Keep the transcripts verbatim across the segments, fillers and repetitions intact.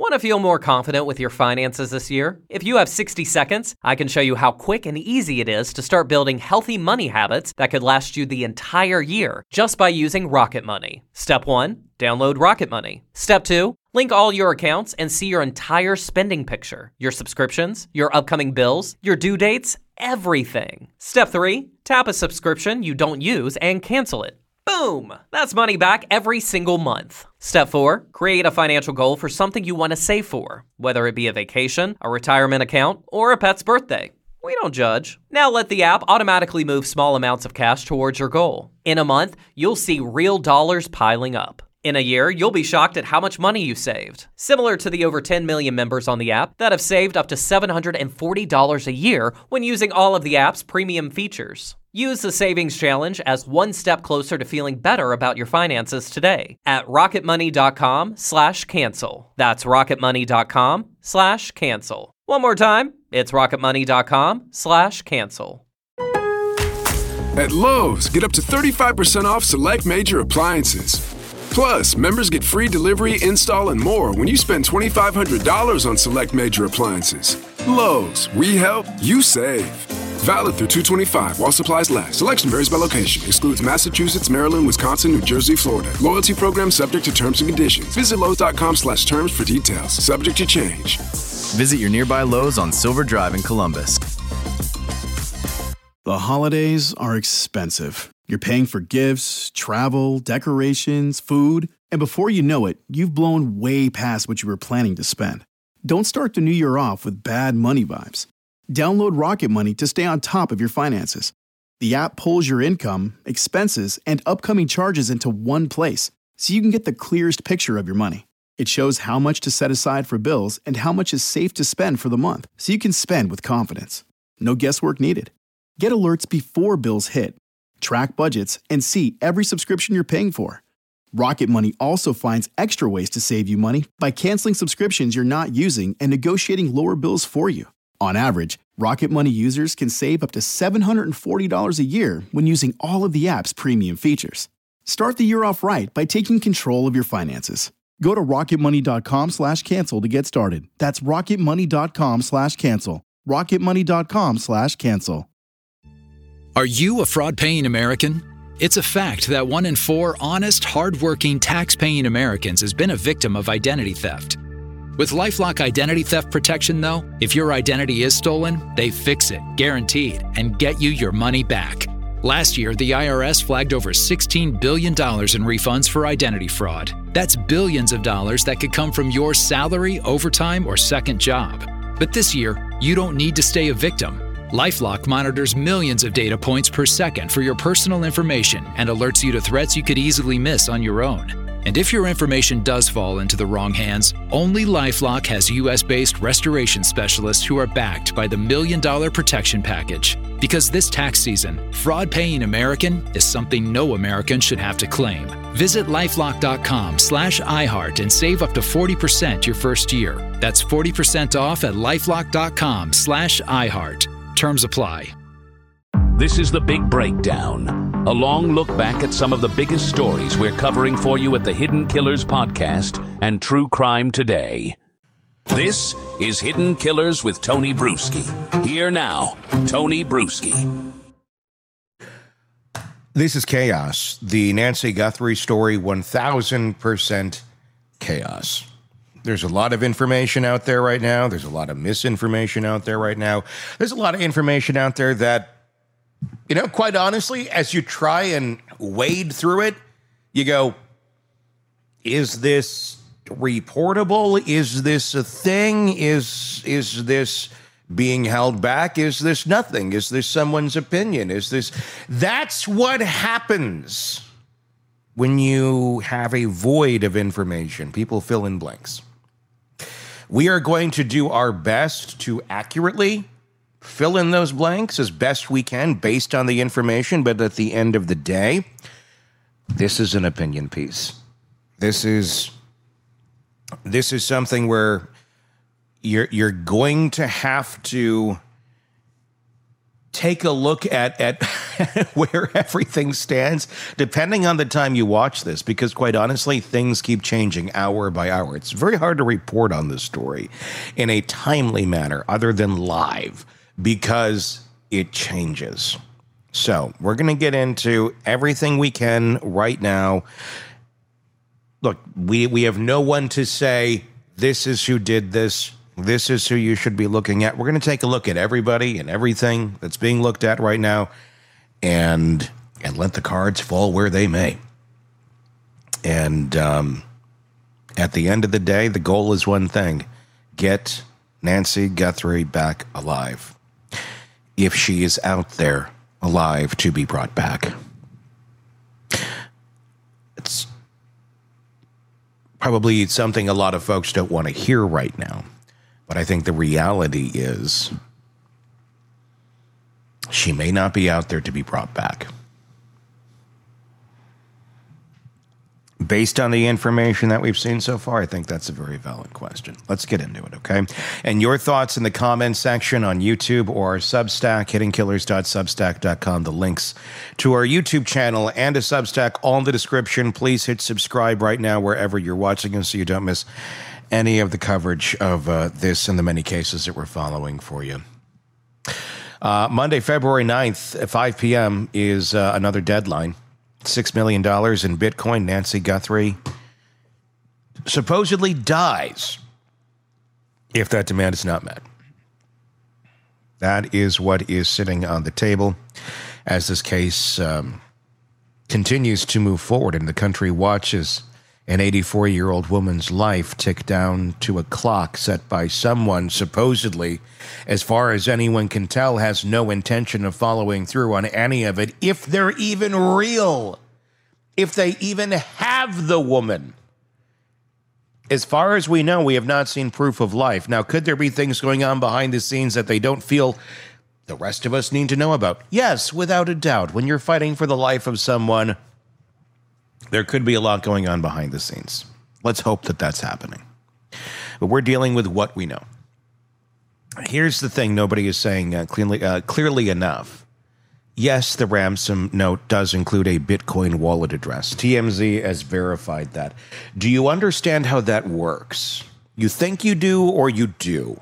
Want to feel more confident with your finances this year? If you have sixty seconds, I can show you how quick and easy it is to start building healthy money habits that could last you the entire year just by using Rocket Money. Step one, download Rocket Money. Step two, link all your accounts and see your entire spending picture, your subscriptions, your upcoming bills, your due dates, everything. Step three, tap a subscription you don't use and cancel it. Boom! That's money back every single month. Step four, create a financial goal for something you want to save for, whether it be a vacation, a retirement account, or a pet's birthday. We don't judge. Now let the app automatically move small amounts of cash towards your goal. In a month, you'll see real dollars piling up. In a year, you'll be shocked at how much money you saved. Similar to the over ten million members on the app that have saved up to seven hundred forty dollars a year when using all of the app's premium features. Use the Savings Challenge as one step closer to feeling better about your finances today at rocketmoney.com slash cancel. That's rocketmoney.com slash cancel. One more time, it's rocketmoney.com slash cancel. At Lowe's, get up to thirty-five percent off select major appliances. Plus, members get free delivery, install, and more when you spend twenty-five hundred dollars on select major appliances. Lowe's, we help, you save. Valid through two twenty-five while supplies last. Selection varies by location. Excludes Massachusetts, Maryland, Wisconsin, New Jersey, Florida. Loyalty program subject to terms and conditions. Visit Lowe's.com slash terms for details. Subject to change. Visit your nearby Lowe's on Silver Drive in Columbus. The holidays are expensive. You're paying for gifts, travel, decorations, food, and before you know it, you've blown way past what you were planning to spend. Don't start the new year off with bad money vibes. Download Rocket Money to stay on top of your finances. The app pulls your income, expenses, and upcoming charges into one place, so you can get the clearest picture of your money. It shows how much to set aside for bills and how much is safe to spend for the month, so you can spend with confidence. No guesswork needed. Get alerts before bills hit. Track budgets and see every subscription you're paying for. Rocket Money also finds extra ways to save you money by canceling subscriptions you're not using and negotiating lower bills for you. On average, Rocket Money users can save up to seven hundred forty dollars a year when using all of the app's premium features. Start the year off right by taking control of your finances. Go to rocketmoney.com slash cancel to get started. That's rocketmoney.com slash cancel. rocketmoney.com slash cancel. Are you a fraud-paying American? It's a fact that one in four honest, hard-working, tax-paying Americans has been a victim of identity theft. With LifeLock Identity Theft Protection, though, if your identity is stolen, they fix it, guaranteed, and get you your money back. Last year, the I R S flagged over sixteen billion dollars in refunds for identity fraud. That's billions of dollars that could come from your salary, overtime, or second job. But this year, you don't need to stay a victim. LifeLock monitors millions of data points per second for your personal information and alerts you to threats you could easily miss on your own. And if your information does fall into the wrong hands, only LifeLock has U S-based restoration specialists who are backed by the Million Dollar Protection Package. Because this tax season, fraud-paying American is something no American should have to claim. Visit lifelock.com slash iHeart and save up to forty percent your first year. That's forty percent off at lifelock.com slash iHeart. Terms apply. This is The Big Breakdown, a long look back at some of the biggest stories we're covering for you at the Hidden Killers podcast and True Crime Today. This is Hidden Killers with Tony Bruschi. Here now, Tony Bruschi. This is chaos. The Nancy Guthrie story, one thousand percent chaos. There's a lot of information out there right now. There's a lot of misinformation out there right now. There's a lot of information out there that, you know, quite honestly, as you try and wade through it, you go, is this reportable? Is this a thing? Is is this being held back? Is this nothing? Is this someone's opinion? Is this... That's what happens when you have a void of information. People fill in blanks. We are going to do our best to accurately fill in those blanks as best we can based on the information, but at the end of the day, this is an opinion piece. This is this is something where you're you're going to have to take a look at, at where everything stands, depending on the time you watch this, because quite honestly, things keep changing hour by hour. It's very hard to report on this story in a timely manner other than live because it changes. So we're going to get into everything we can right now. Look, we, we have no one to say, this is who did this. This is who you should be looking at. We're going to take a look at everybody and everything that's being looked at right now and and let the cards fall where they may. And um, at the end of the day, the goal is one thing. Get Nancy Guthrie back alive. If she is out there alive to be brought back. It's probably something a lot of folks don't want to hear right now. But I think the reality is she may not be out there to be brought back. Based on the information that we've seen so far, I think that's a very valid question. Let's get into it, okay? And your thoughts in the comments section on YouTube or Substack, hidden killers dot substack dot com. The links to our YouTube channel and a Substack all in the description. Please hit subscribe right now wherever you're watching us so you don't miss any of the coverage of uh, this and the many cases that we're following for you. Uh, Monday, February ninth at five p.m. is uh, another deadline. six million dollars in Bitcoin. Nancy Guthrie supposedly dies if that demand is not met. That is what is sitting on the table as this case um, continues to move forward and the country watches an eighty-four-year-old woman's life tick down to a clock set by someone supposedly, as far as anyone can tell, has no intention of following through on any of it, if they're even real, if they even have the woman. As far as we know, we have not seen proof of life. Now, could there be things going on behind the scenes that they don't feel the rest of us need to know about? Yes, without a doubt. When you're fighting for the life of someone, there could be a lot going on behind the scenes. Let's hope that that's happening. But we're dealing with what we know. Here's the thing nobody is saying uh, clearly, uh, clearly enough. Yes, the ransom note does include a Bitcoin wallet address. T M Z has verified that. Do you understand how that works? You think you do or you do?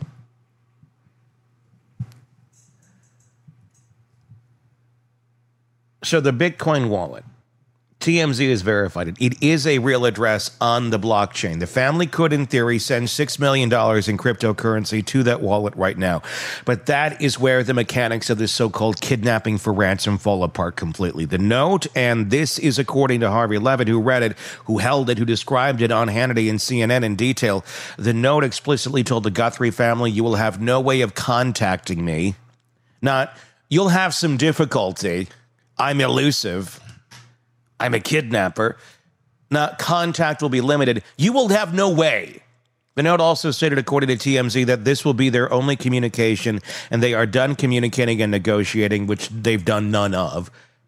So the Bitcoin wallet, T M Z has verified it. It is a real address on the blockchain. The family could, in theory, send six million dollars in cryptocurrency to that wallet right now. But that is where the mechanics of this so-called kidnapping for ransom fall apart completely. The note, and this is according to Harvey Levitt, who read it, who held it, who described it on Hannity and C N N in detail. The note explicitly told the Guthrie family, you will have no way of contacting me. Not, you'll have some difficulty. I'm elusive. I'm a kidnapper. Now, contact will be limited. You will have no way. The note also stated, according to T M Z, that this will be their only communication, and they are done communicating and negotiating, which they've done none of.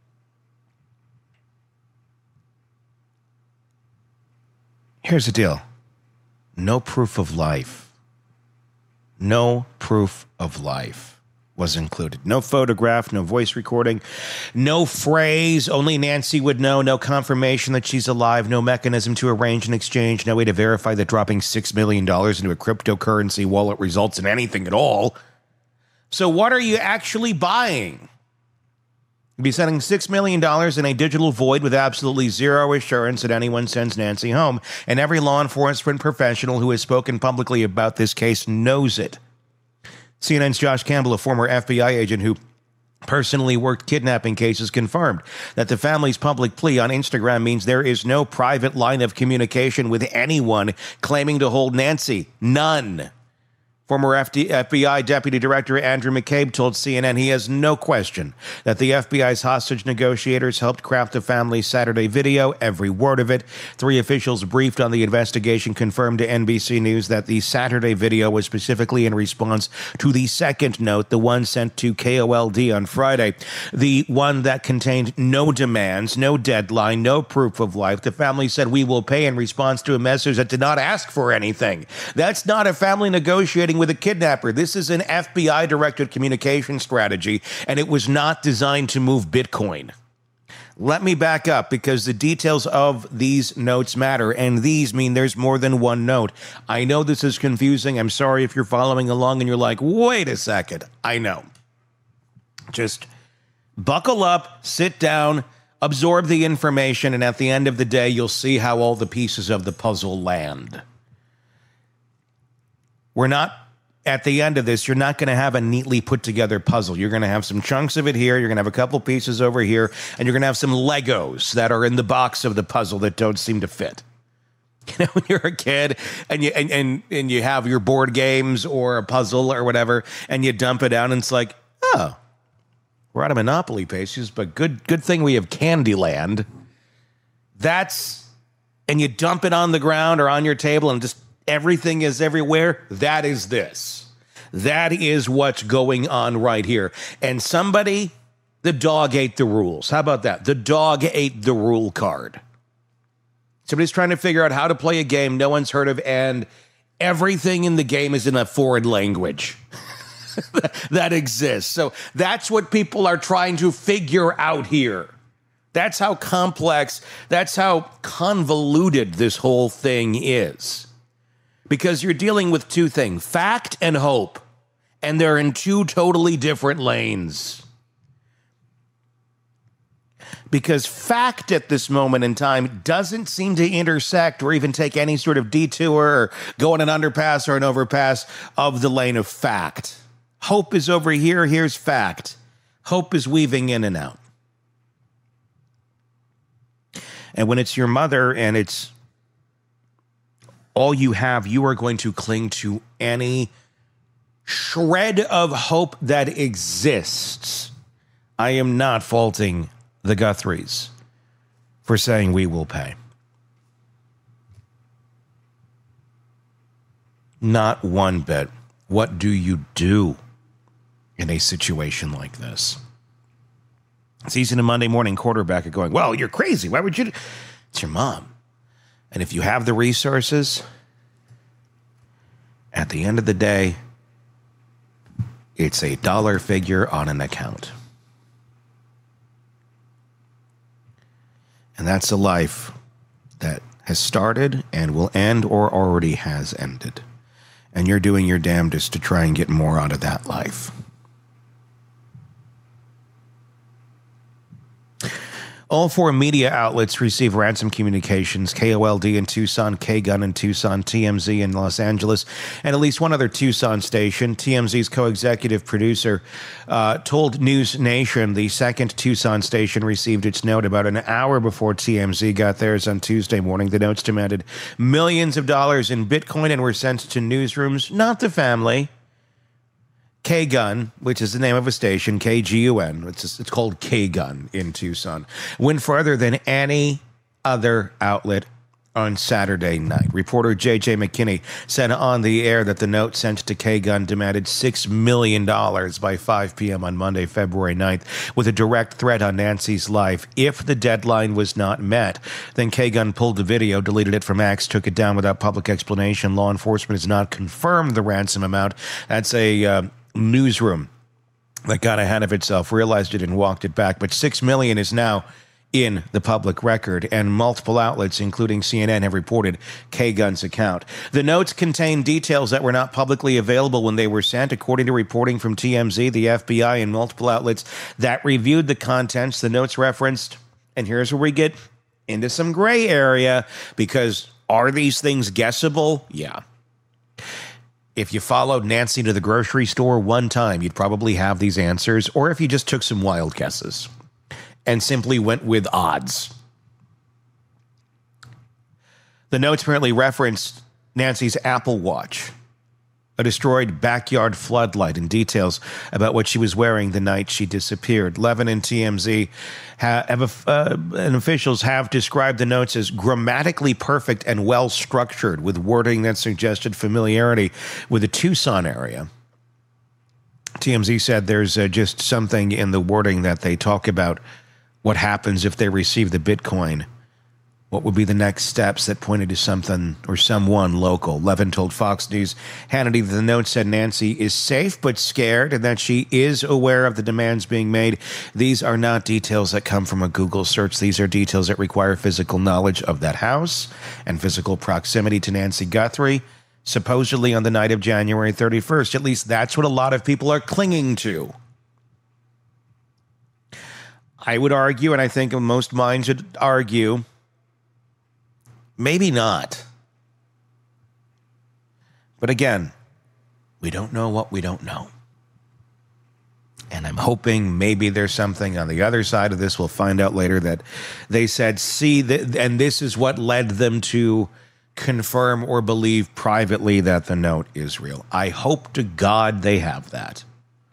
Here's the deal. No proof of life. No proof of life was included. No photograph, no voice recording, no phrase, only Nancy would know, no confirmation that she's alive, no mechanism to arrange an exchange, no way to verify that dropping six million dollars into a cryptocurrency wallet results in anything at all. So what are you actually buying? You'd be sending six million dollars in a digital void with absolutely zero assurance that anyone sends Nancy home, and every law enforcement professional who has spoken publicly about this case knows it. C N N's Josh Campbell, a former F B I agent who personally worked kidnapping cases, confirmed that the family's public plea on Instagram means there is no private line of communication with anyone claiming to hold Nancy. None. Former F B I Deputy Director Andrew McCabe told C N N he has no question that the F B I's hostage negotiators helped craft the family's Saturday video, every word of it. Three officials briefed on the investigation confirmed to N B C News that the Saturday video was specifically in response to the second note, the one sent to K O L D on Friday, the one that contained no demands, no deadline, no proof of life. The family said, we will pay in response to a message that did not ask for anything. That's not a family negotiating communicating with a kidnapper. This is an F B I-directed communication strategy, and it was not designed to move Bitcoin. Let me back up, because the details of these notes matter, and these mean there's more than one note. I know this is confusing. I'm sorry if you're following along and you're like, wait a second. I know. Just buckle up, sit down, absorb the information, and at the end of the day, you'll see how all the pieces of the puzzle land. We're not, at the end of this, you're not going to have a neatly put together puzzle. You're going to have some chunks of it here. You're going to have a couple pieces over here, and you're going to have some Legos that are in the box of the puzzle that don't seem to fit. You know, when you're a kid and you and, and, and you have your board games or a puzzle or whatever, and you dump it out, and it's like, oh, we're out of Monopoly pieces, but good good thing we have Candyland. That's, and you dump it on the ground or on your table, and just everything is everywhere. That is this. That is what's going on right here. And somebody, the dog ate the rules. How about that? The dog ate the rule card. Somebody's trying to figure out how to play a game no one's heard of, and everything in the game is in a foreign language that exists. So that's what people are trying to figure out here. That's how complex, that's how convoluted this whole thing is. Because you're dealing with two things, fact and hope, and they're in two totally different lanes. Because fact at this moment in time doesn't seem to intersect or even take any sort of detour or go on an underpass or an overpass of the lane of fact. Hope is over here, here's fact. Hope is weaving in and out. And when it's your mother and it's all you have, you are going to cling to any shred of hope that exists. I am not faulting the Guthries for saying we will pay. Not one bit. What do you do in a situation like this? It's easy to Monday morning quarterback it going, well, you're crazy. Why would you? It's your mom. And if you have the resources, at the end of the day, it's a dollar figure on an account. And that's a life that has started and will end or already has ended. And you're doing your damnedest to try and get more out of that life. All four media outlets receive ransom communications, K O L D in Tucson, K-Gun in Tucson, T M Z in Los Angeles, and at least one other Tucson station. T M Z's co-executive producer uh, told News Nation the second Tucson station received its note about an hour before T M Z got theirs on Tuesday morning. The notes demanded millions of dollars in Bitcoin and were sent to newsrooms, not the family. K-Gun, which is the name of a station, K G U N, it's, it's called K-Gun in Tucson, went further than any other outlet on Saturday night. Reporter J J McKinney said on the air that the note sent to K-Gun demanded six million dollars by five p.m. on Monday, February ninth, with a direct threat on Nancy's life. If the deadline was not met, then K-Gun pulled the video, deleted it from X, took it down without public explanation. Law enforcement has not confirmed the ransom amount. That's a uh, newsroom that got ahead of itself, realized it, and walked it back. But six million dollars is now in the public record, and multiple outlets, including C N N, have reported K-Gun's account. The notes contain details that were not publicly available when they were sent. According to reporting from T M Z, the F B I, and multiple outlets that reviewed the contents, the notes referenced, and here's where we get into some gray area, because are these things guessable? Yeah. If you followed Nancy to the grocery store one time, you'd probably have these answers, or if you just took some wild guesses and simply went with odds. The notes apparently referenced Nancy's Apple Watch, a destroyed backyard floodlight, and details about what she was wearing the night she disappeared. Levin and T M Z have, uh, and officials have described the notes as grammatically perfect and well-structured, with wording that suggested familiarity with the Tucson area. T M Z said there's uh, just something in the wording that they talk about what happens if they receive the Bitcoin What would be the next steps that pointed to something or someone local? Levin told Fox News Hannity that the note said Nancy is safe but scared and that she is aware of the demands being made. These are not details that come from a Google search. These are details that require physical knowledge of that house and physical proximity to Nancy Guthrie, supposedly on the night of January thirty-first. At least that's what a lot of people are clinging to. I would argue, and I think most minds would argue, maybe not. But again, we don't know what we don't know. And I'm hoping maybe there's something on the other side of this. We'll find out later that they said, see, th- and this is what led them to confirm or believe privately that the note is real. I hope to God they have that.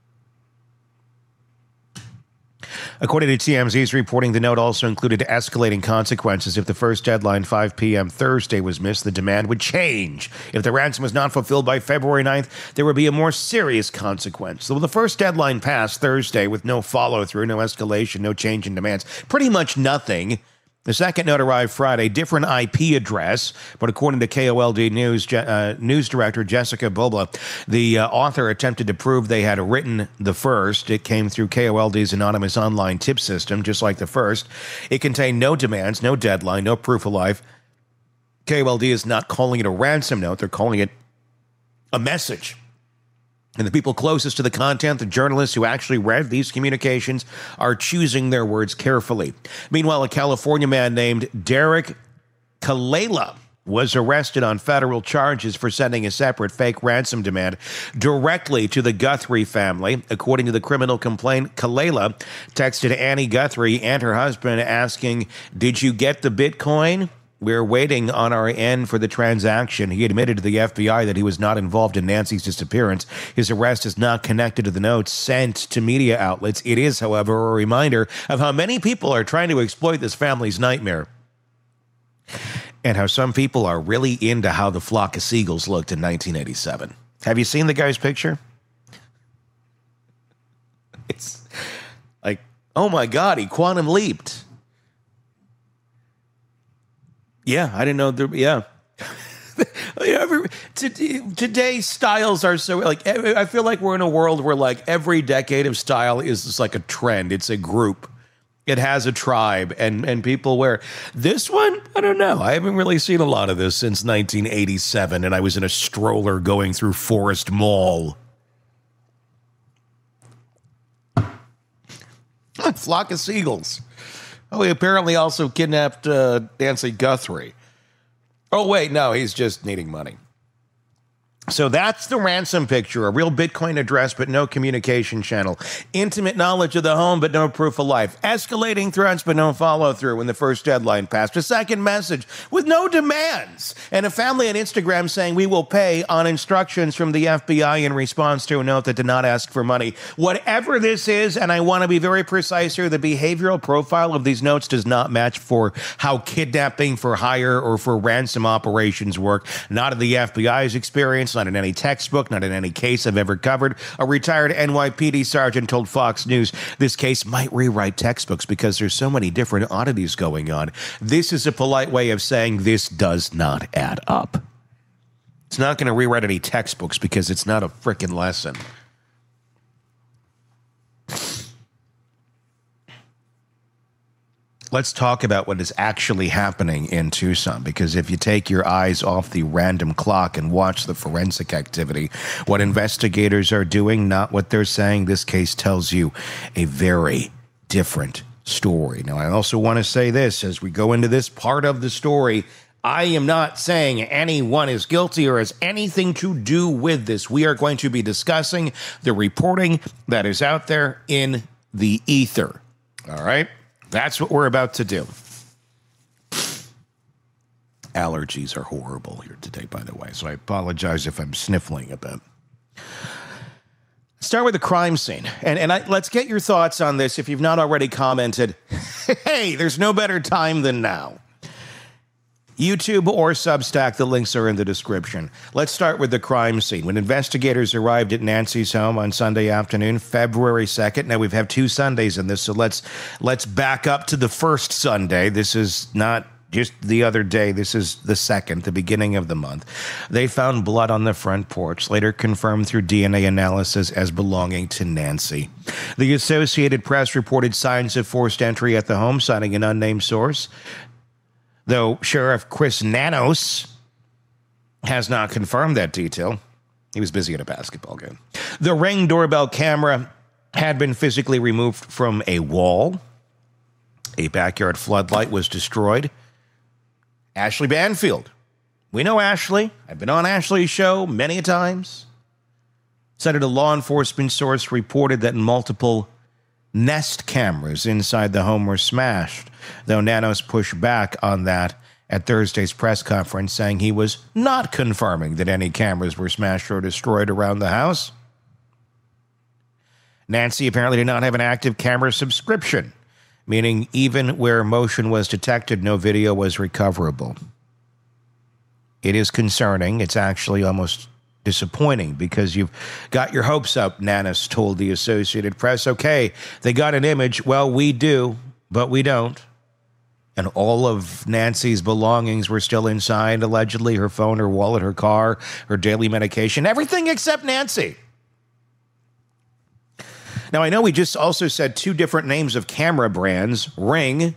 According to T M Z's reporting, the note also included escalating consequences. If the first deadline, five p.m. Thursday, was missed, the demand would change. If the ransom was not fulfilled by February ninth, there would be a more serious consequence. So the first deadline passed Thursday with no follow-through, no escalation, no change in demands, pretty much nothing. The second note arrived Friday, different I P address, but according to K O L D News uh, news director Jessica Bobla, the uh, author attempted to prove they had written the first. It came through K O L D's anonymous online tip system, just like the first. It contained no demands, no deadline, no proof of life. K O L D is not calling it a ransom note. They're calling it a message. And the people closest to the content, the journalists who actually read these communications, are choosing their words carefully. Meanwhile, a California man named Derek Kalela was arrested on federal charges for sending a separate fake ransom demand directly to the Guthrie family. According to the criminal complaint, Kalela texted Annie Guthrie and her husband asking, "Did you get the Bitcoin? We're waiting on our end for the transaction." He admitted to the F B I that he was not involved in Nancy's disappearance. His arrest is not connected to the notes sent to media outlets. It is, however, a reminder of how many people are trying to exploit this family's nightmare, and how some people are really into how the flock of seagulls looked in nineteen eighty-seven. Have you seen the guy's picture? It's like, oh my God, he quantum leaped. Yeah, I didn't know there. Yeah. Today's styles are so, like, I feel like we're in a world where, like, every decade of style is just like a trend. It's a group. It has a tribe, and, and people wear this one. I don't know. I haven't really seen a lot of this since nineteen eighty-seven, and I was in a stroller going through Forest Mall. Flock of seagulls. Oh, he apparently also kidnapped uh, Nancy Guthrie. Oh, wait, no, he's just needing money. So that's the ransom picture, a real Bitcoin address, but no communication channel. Intimate knowledge of the home, but no proof of life. Escalating threats, but no follow-through when the first deadline passed. A second message with no demands. And a family on Instagram saying, "We will pay," on instructions from the F B I in response to a note that did not ask for money. Whatever this is, and I want to be very precise here, the behavioral profile of these notes does not match for how kidnapping for hire or for ransom operations work. Not in the F B I's experience, not in any textbook, not in any case I've ever covered. A retired N Y P D sergeant told Fox News this case might rewrite textbooks because there's so many different oddities going on. This is a polite way of saying this does not add up. It's not going to rewrite any textbooks because it's not a frickin' lesson. Let's talk about what is actually happening in Tucson, because if you take your eyes off the random clock and watch the forensic activity, what investigators are doing, not what they're saying, this case tells you a very different story. Now, I also want to say this as we go into this part of the story. I am not saying anyone is guilty or has anything to do with this. We are going to be discussing the reporting that is out there in the ether. All right? That's what we're about to do. Allergies are horrible here today, by the way, so I apologize if I'm sniffling a bit. Start with the crime scene, and and I, let's get your thoughts on this. If you've not already commented, hey, there's no better time than now. YouTube or Substack, the links are in the description. Let's start with the crime scene. When investigators arrived at Nancy's home on Sunday afternoon, February second. Now, we've had two Sundays in this, so let's let's back up to the first Sunday. This is not just the other day, this is the second, the beginning of the month, they found blood on the front porch, later confirmed through D N A analysis as belonging to Nancy. The Associated Press reported signs of forced entry at the home, citing an unnamed source, though Sheriff Chris Nanos has not confirmed that detail. He was busy at a basketball game. The Ring doorbell camera had been physically removed from a wall. A backyard floodlight was destroyed. Ashley Banfield. We know Ashley. I've been on Ashley's show many times. Said a law enforcement source reported that multiple Nest cameras inside the home were smashed, though Nanos pushed back on that at Thursday's press conference, saying he was not confirming that any cameras were smashed or destroyed around the house. Nancy apparently did not have an active camera subscription, meaning even where motion was detected, no video was recoverable. It is concerning. It's actually almost disappointing because you've got your hopes up, Nanos told the Associated Press. Okay, they got an image. Well, we do, but we don't. And all of Nancy's belongings were still inside, allegedly, her phone, her wallet, her car, her daily medication, everything except Nancy. Now, I know we just also said two different names of camera brands, Ring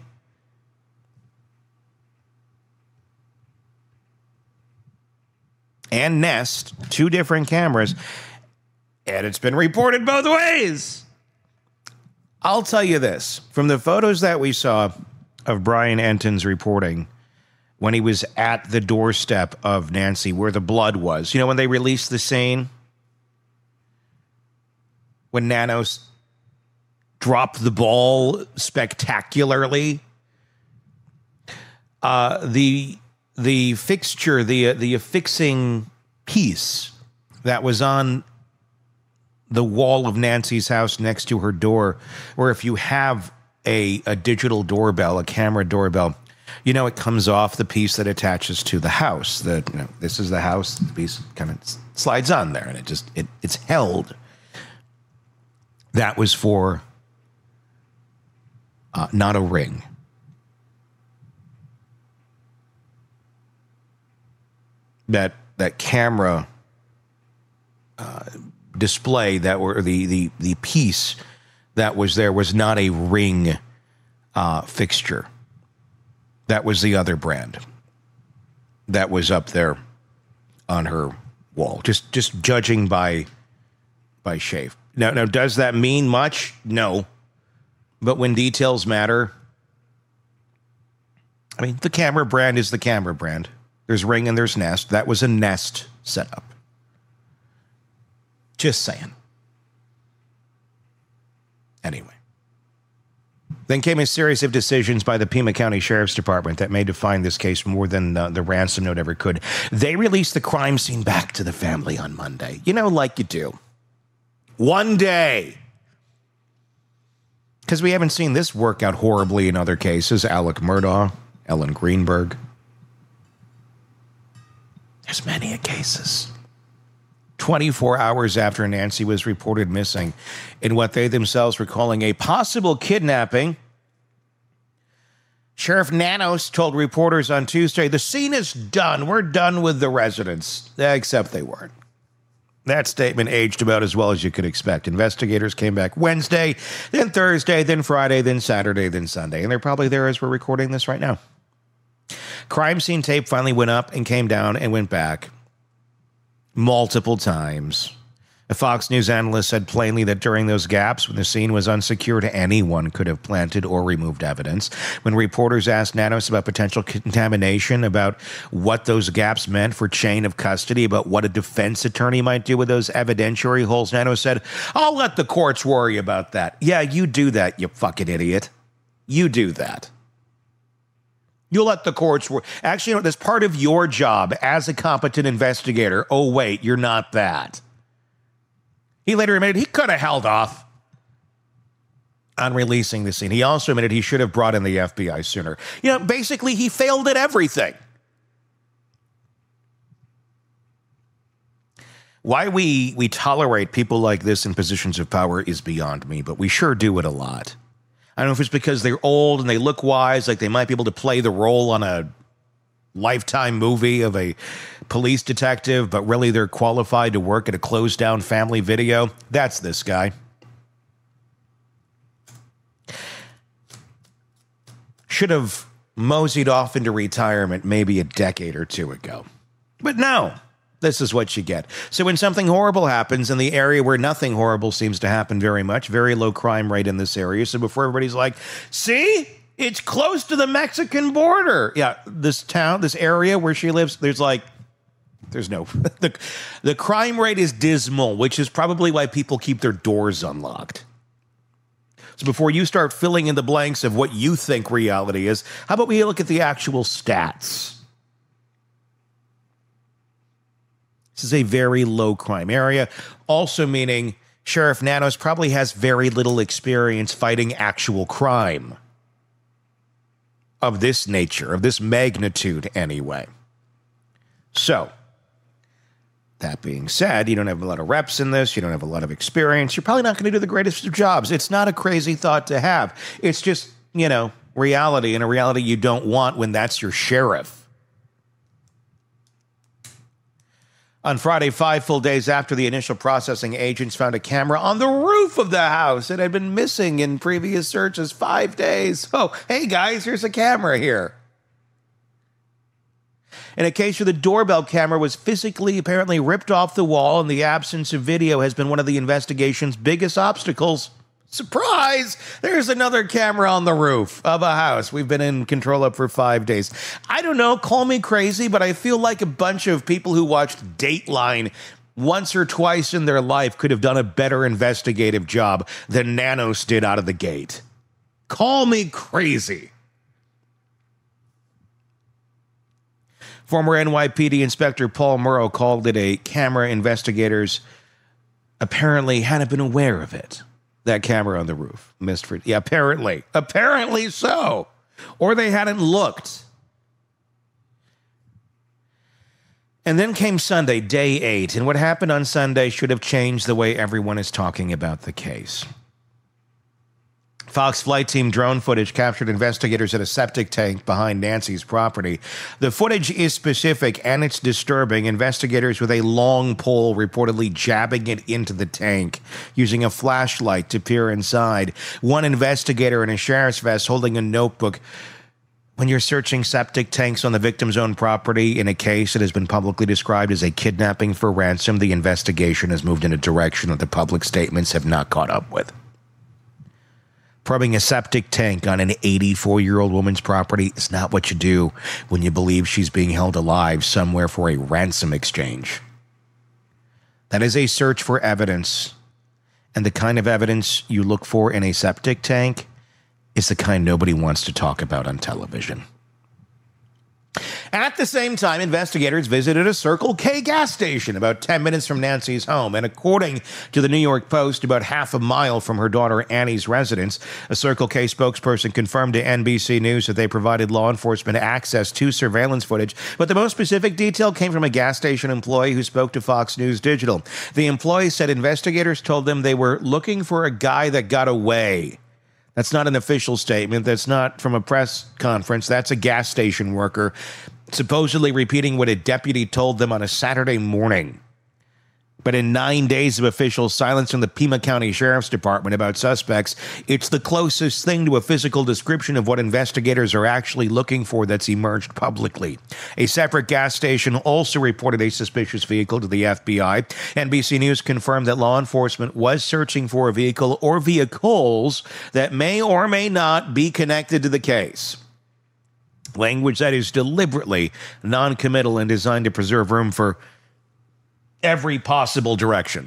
and Nest, two different cameras, and it's been reported both ways. I'll tell you this, from the photos that we saw of Brian Enton's reporting when he was at the doorstep of Nancy where the blood was, you know, when they released the scene, when Nanos dropped the ball spectacularly, uh, the the fixture, the the affixing piece that was on the wall of Nancy's house next to her door, where if you have a, a digital doorbell, a camera doorbell, you know, it comes off the piece that attaches to the house. The, you know, this is the house, the piece kind of slides on there, and it just, it it's held. That was for uh, not a Ring. That that camera uh, display that were the the the piece that was there was not a Ring uh, fixture. That was the other brand that was up there on her wall. Just just judging by by shape. Now, now, does that mean much? No. But when details matter, I mean, the camera brand is the camera brand. There's Ring and there's Nest. That was a Nest setup. Just saying. Anyway. Then came a series of decisions by the Pima County Sheriff's Department that may define this case more than uh, the ransom note ever could. They released the crime scene back to the family on Monday. You know, like you do. One day. Because we haven't seen this work out horribly in other cases. Alec Murdaugh, Ellen Greenberg. There's many a cases. twenty-four hours after Nancy was reported missing in what they themselves were calling a possible kidnapping, Sheriff Nanos told reporters on Tuesday, the scene is done. We're done with the residents. Except they weren't. That statement aged about as well as you could expect. Investigators came back Wednesday, then Thursday, then Friday, then Saturday, then Sunday. And they're probably there as we're recording this right now. Crime scene tape finally went up and came down and went back multiple times. A Fox News analyst said plainly that during those gaps, when the scene was unsecured, anyone could have planted or removed evidence. When reporters asked Nanos about potential contamination, about what those gaps meant for chain of custody, about what a defense attorney might do with those evidentiary holes, Nanos said, I'll let the courts worry about that. Yeah, you do that, you fucking idiot. You do that. You'll let the courts work. Actually, you know, that's part of your job as a competent investigator. Oh, wait, you're not that. He later admitted he could have held off on releasing the scene. He also admitted he should have brought in the F B I sooner. You know, basically, he failed at everything. Why we, we tolerate people like this in positions of power is beyond me, but we sure do it a lot. I don't know if it's because they're old and they look wise, like they might be able to play the role on a Lifetime movie of a police detective, but really they're qualified to work at a closed-down family video. That's this guy. Should have moseyed off into retirement maybe a decade or two ago. But no, this is what you get. So when something horrible happens in the area where nothing horrible seems to happen very much, very low crime rate in this area, so before everybody's like, see? It's close to the Mexican border. Yeah, this town, this area where she lives, there's like, there's no, the, the crime rate is dismal, which is probably why people keep their doors unlocked. So before you start filling in the blanks of what you think reality is, how about we look at the actual stats? This is a very low crime area, also meaning Sheriff Nanos probably has very little experience fighting actual crime. Of this nature, of this magnitude anyway. So, that being said, you don't have a lot of reps in this, you don't have a lot of experience, you're probably not going to do the greatest of jobs. It's not a crazy thought to have. It's just, you know, reality, and a reality you don't want when that's your sheriff. On Friday, five full days after the initial processing, agents found a camera on the roof of the house. It had been missing in previous searches. Five days. Oh, hey guys, here's a camera here. In a case where the doorbell camera was physically apparently ripped off the wall and the absence of video has been one of the investigation's biggest obstacles. Surprise! There's another camera on the roof of a house we've been in control of for five days. I don't know, call me crazy, but I feel like a bunch of people who watched Dateline once or twice in their life could have done a better investigative job than Nanos did out of the gate. Call me crazy. Former N Y P D Inspector Paul Murrow called it a camera investigators apparently hadn't been aware of it. That camera on the roof. Missed for, yeah, apparently. Apparently so. Or they hadn't looked. And then came Sunday, day eight, and what happened on Sunday should have changed the way everyone is talking about the case. Fox Flight Team drone footage captured investigators at a septic tank behind Nancy's property. The footage is specific and it's disturbing. Investigators with a long pole reportedly jabbing it into the tank, using a flashlight to peer inside. One investigator in a sheriff's vest holding a notebook. When you're searching septic tanks on the victim's own property in a case that has been publicly described as a kidnapping for ransom, the investigation has moved in a direction that the public statements have not caught up with. Probing a septic tank on an eighty-four-year-old woman's property is not what you do when you believe she's being held alive somewhere for a ransom exchange. That is a search for evidence, and the kind of evidence you look for in a septic tank is the kind nobody wants to talk about on television. At the same time, investigators visited a Circle K gas station about ten minutes from Nancy's home, and according to the New York Post, about half a mile from her daughter Annie's residence. A Circle K spokesperson confirmed to N B C News that they provided law enforcement access to surveillance footage, but the most specific detail came from a gas station employee who spoke to Fox News Digital. The employee said investigators told them they were looking for a guy that got away. That's not an official statement. That's not from a press conference. That's a gas station worker supposedly repeating what a deputy told them on a Saturday morning. But in nine days of official silence from the Pima County Sheriff's Department about suspects, it's the closest thing to a physical description of what investigators are actually looking for that's emerged publicly. A separate gas station also reported a suspicious vehicle to the F B I. N B C News confirmed that law enforcement was searching for a vehicle or vehicles that may or may not be connected to the case. Language that is deliberately non-committal and designed to preserve room for every possible direction.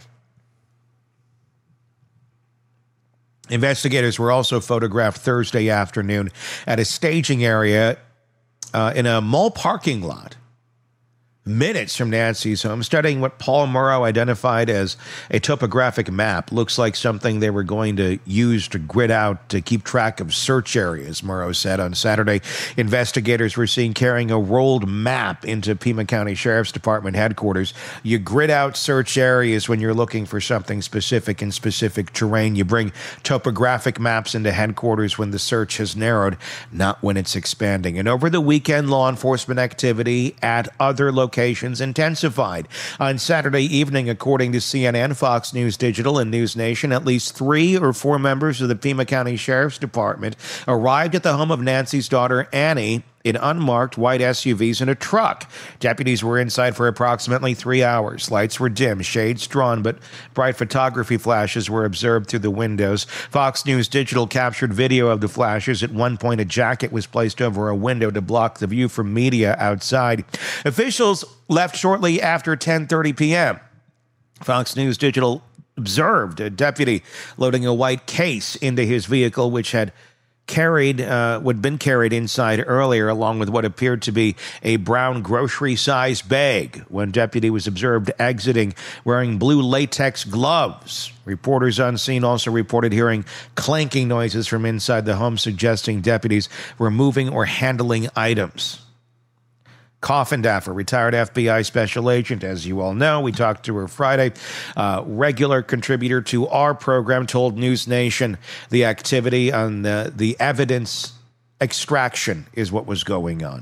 Investigators were also photographed Thursday afternoon at a staging area uh, in a mall parking lot. minutes from Nancy's home, studying what Paul Murrow identified as a topographic map. Looks like something they were going to use to grid out to keep track of search areas, Murrow said. On Saturday, investigators were seen carrying a rolled map into Pima County Sheriff's Department headquarters. You grid out search areas when you're looking for something specific in specific terrain. You bring topographic maps into headquarters when the search has narrowed, not when it's expanding. And over the weekend, law enforcement activity at other locations intensified. On Saturday evening, according to C N N, Fox News Digital, and News Nation, at least three or four members of the Pima County Sheriff's Department arrived at the home of Nancy's daughter, Annie, in unmarked white S U Vs and a truck. Deputies were inside for approximately three hours. Lights were dim, shades drawn, but bright photography flashes were observed through the windows. Fox News Digital captured video of the flashes. At one point, a jacket was placed over a window to block the view from media outside. Officials left shortly after ten thirty p.m. Fox News Digital observed a deputy loading a white case into his vehicle, which had carried, uh, would been carried inside earlier, along with what appeared to be a brown grocery-sized bag. One deputy was observed exiting wearing blue latex gloves. Reporters on scene also reported hearing clanking noises from inside the home, suggesting deputies were moving or handling items. Coffindaffer, retired F B I special agent, as you all know. We talked to her Friday. Uh, regular contributor to our program, told News Nation the activity on the, the evidence extraction is what was going on.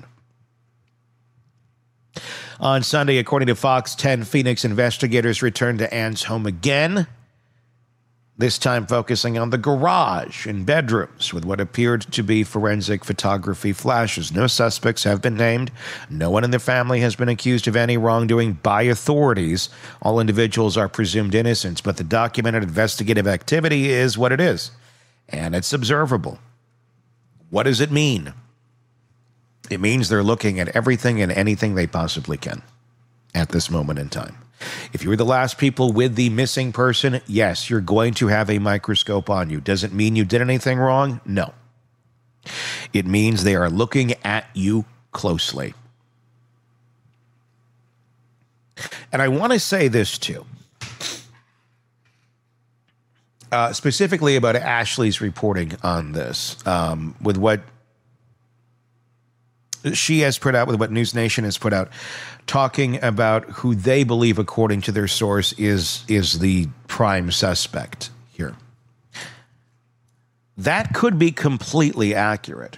On Sunday, according to Fox ten, Phoenix investigators returned to Ann's home again, this time focusing on the garage and bedrooms with what appeared to be forensic photography flashes. No suspects have been named. No one in the family has been accused of any wrongdoing by authorities. All individuals are presumed innocent, but the documented investigative activity is what it is, and it's observable. What does it mean? It means they're looking at everything and anything they possibly can at this moment in time. If you were the last people with the missing person, yes, you're going to have a microscope on you. Does it mean you did anything wrong? No. It means they are looking at you closely. And I want to say this too, uh, specifically about Ashley's reporting on this, um, with what she has put out, with what News Nation has put out, talking about who they believe, according to their source, is, is the prime suspect here. That could be completely accurate.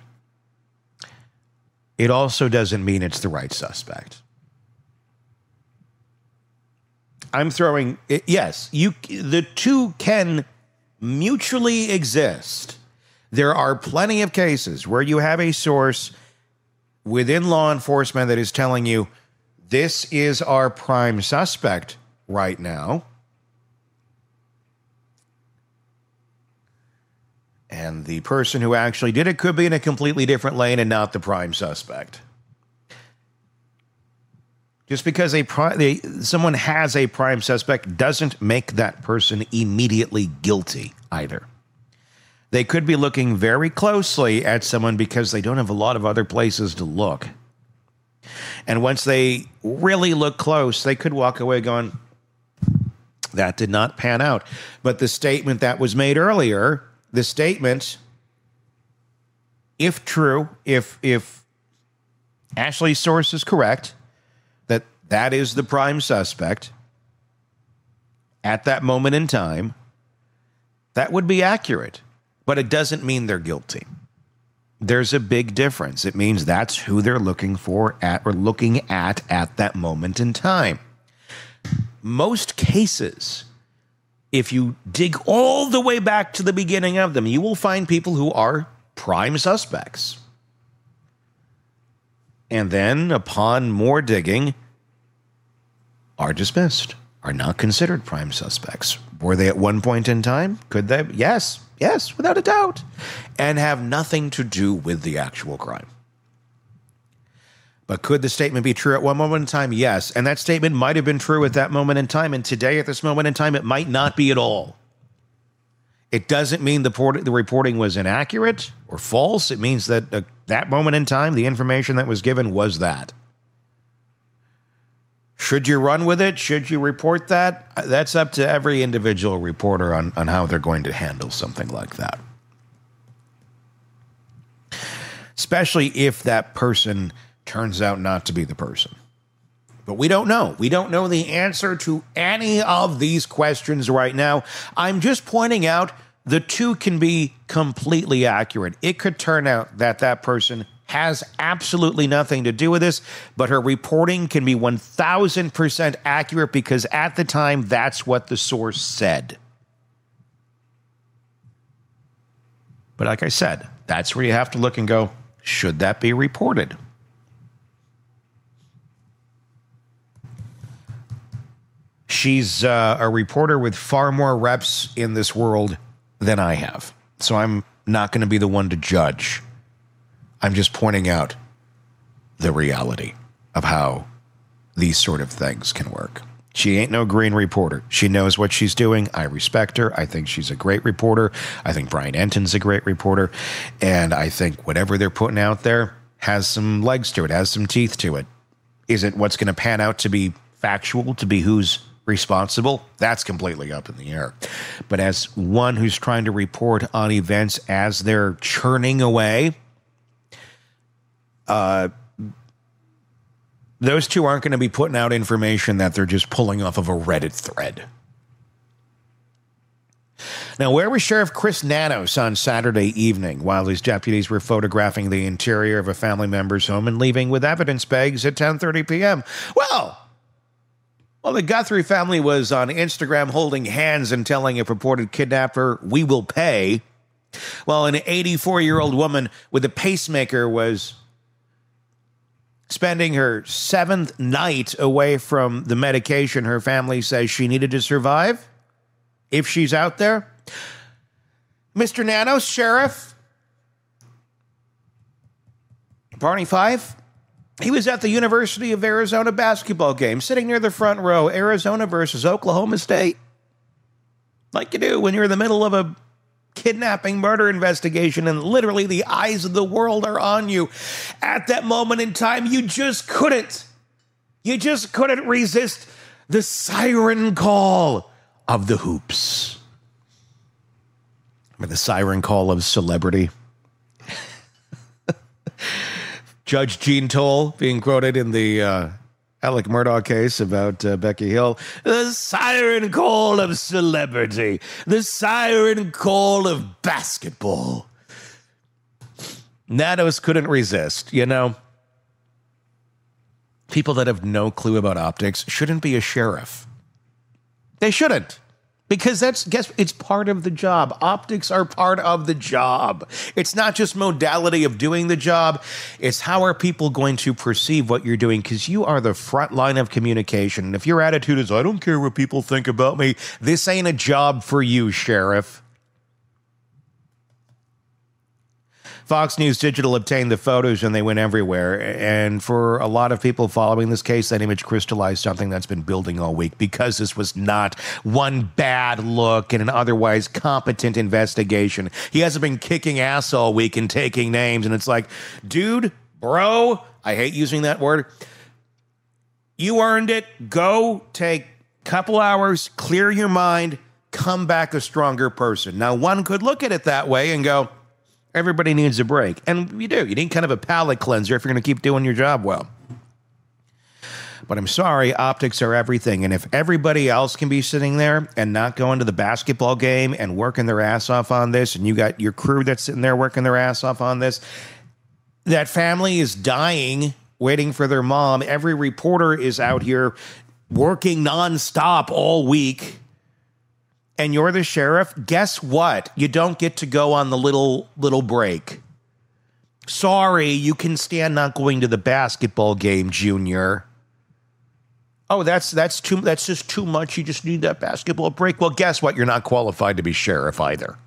It also doesn't mean it's the right suspect. I'm throwing, yes, you, the two can mutually exist. There are plenty of cases where you have a source within law enforcement that is telling you, this is our prime suspect right now. And the person who actually did it could be in a completely different lane and not the prime suspect. Just because a pri- they, someone has a prime suspect doesn't make that person immediately guilty either. They could be looking very closely at someone because they don't have a lot of other places to look. And once they really look close, they could walk away going, that did not pan out. But the statement that was made earlier, the statement, if true, if if Ashley's source is correct, that that is the prime suspect at that moment in time, that would be accurate. But it doesn't mean they're guilty. There's a big difference. It means that's who they're looking for at or looking at at that moment in time. Most cases, if you dig all the way back to the beginning of them, you will find people who are prime suspects. And then, upon more digging, are dismissed, are not considered prime suspects. Were they at one point in time? Could they? Yes. Yes, without a doubt. And have nothing to do with the actual crime. But could the statement be true at one moment in time? Yes. And that statement might have been true at that moment in time. And today, at this moment in time, it might not be at all. It doesn't mean the, port- the reporting was inaccurate or false. It means that uh, that moment in time, the information that was given was that. Should you run with it? Should you report that? That's up to every individual reporter on, on how they're going to handle something like that. Especially if that person turns out not to be the person. But we don't know. We don't know the answer to any of these questions right now. I'm just pointing out the two can be completely accurate. It could turn out that that person has absolutely nothing to do with this, but her reporting can be one thousand percent accurate because at the time, that's what the source said. But like I said, that's where you have to look and go, should that be reported? She's uh, a reporter with far more reps in this world than I have. So I'm not going to be the one to judge. I'm just pointing out the reality of how these sort of things can work. She ain't no green reporter. She knows what she's doing. I respect her. I think she's a great reporter. I think Brian Enton's a great reporter. And I think whatever they're putting out there has some legs to it, has some teeth to it. Is it what's going to pan out to be factual, to be who's responsible? That's completely up in the air. But as one who's trying to report on events as they're churning away, Uh, those two aren't going to be putting out information that they're just pulling off of a Reddit thread. Now, where was Sheriff Chris Nanos on Saturday evening while his deputies were photographing the interior of a family member's home and leaving with evidence bags at ten thirty p.m.? Well, well, the Guthrie family was on Instagram holding hands and telling a purported kidnapper, "We will pay," while an eighty-four-year-old woman with a pacemaker was spending her seventh night away from the medication her family says she needed to survive, if she's out there. Mister Nanos, Sheriff Barney Fife, he was at the University of Arizona basketball game, sitting near the front row, Arizona versus Oklahoma State. Like you do when you're in the middle of a kidnapping murder investigation and literally the eyes of the world are on you. At that moment in time, you just couldn't. You just couldn't resist the siren call of the hoops. Or the siren call of celebrity. Judge Gene Toll being quoted in the uh, Alec Murdaugh case about uh, Becky Hill. The siren call of celebrity. The siren call of basketball. Nanos couldn't resist, you know. People that have no clue about optics shouldn't be a sheriff. They shouldn't. Because that's, guess, it's part of the job. Optics are part of the job. It's not just modality of doing the job. It's how are people going to perceive what you're doing, because you are the front line of communication. And if your attitude is, I don't care what people think about me, this ain't a job for you, Sheriff. Fox News Digital obtained the photos and they went everywhere. And for a lot of people following this case, that image crystallized something that's been building all week, because this was not one bad look in an otherwise competent investigation. He hasn't been kicking ass all week and taking names. And it's like, dude, bro, I hate using that word. You earned it. Go take a couple hours, clear your mind, come back a stronger person. Now, one could look at it that way and go, everybody needs a break. And you do. You need kind of a palate cleanser if you're going to keep doing your job well. But I'm sorry, optics are everything. And if everybody else can be sitting there and not going to the basketball game and working their ass off on this, and you got your crew that's sitting there working their ass off on this, that family is dying, waiting for their mom. Every reporter is out here working nonstop all week. And you're the sheriff, guess what? You don't get to go on the little little break. Sorry, you can stand not going to the basketball game, Junior. Oh, that's that's too that's just too much. You just need that basketball break. Well, guess what? You're not qualified to be sheriff either.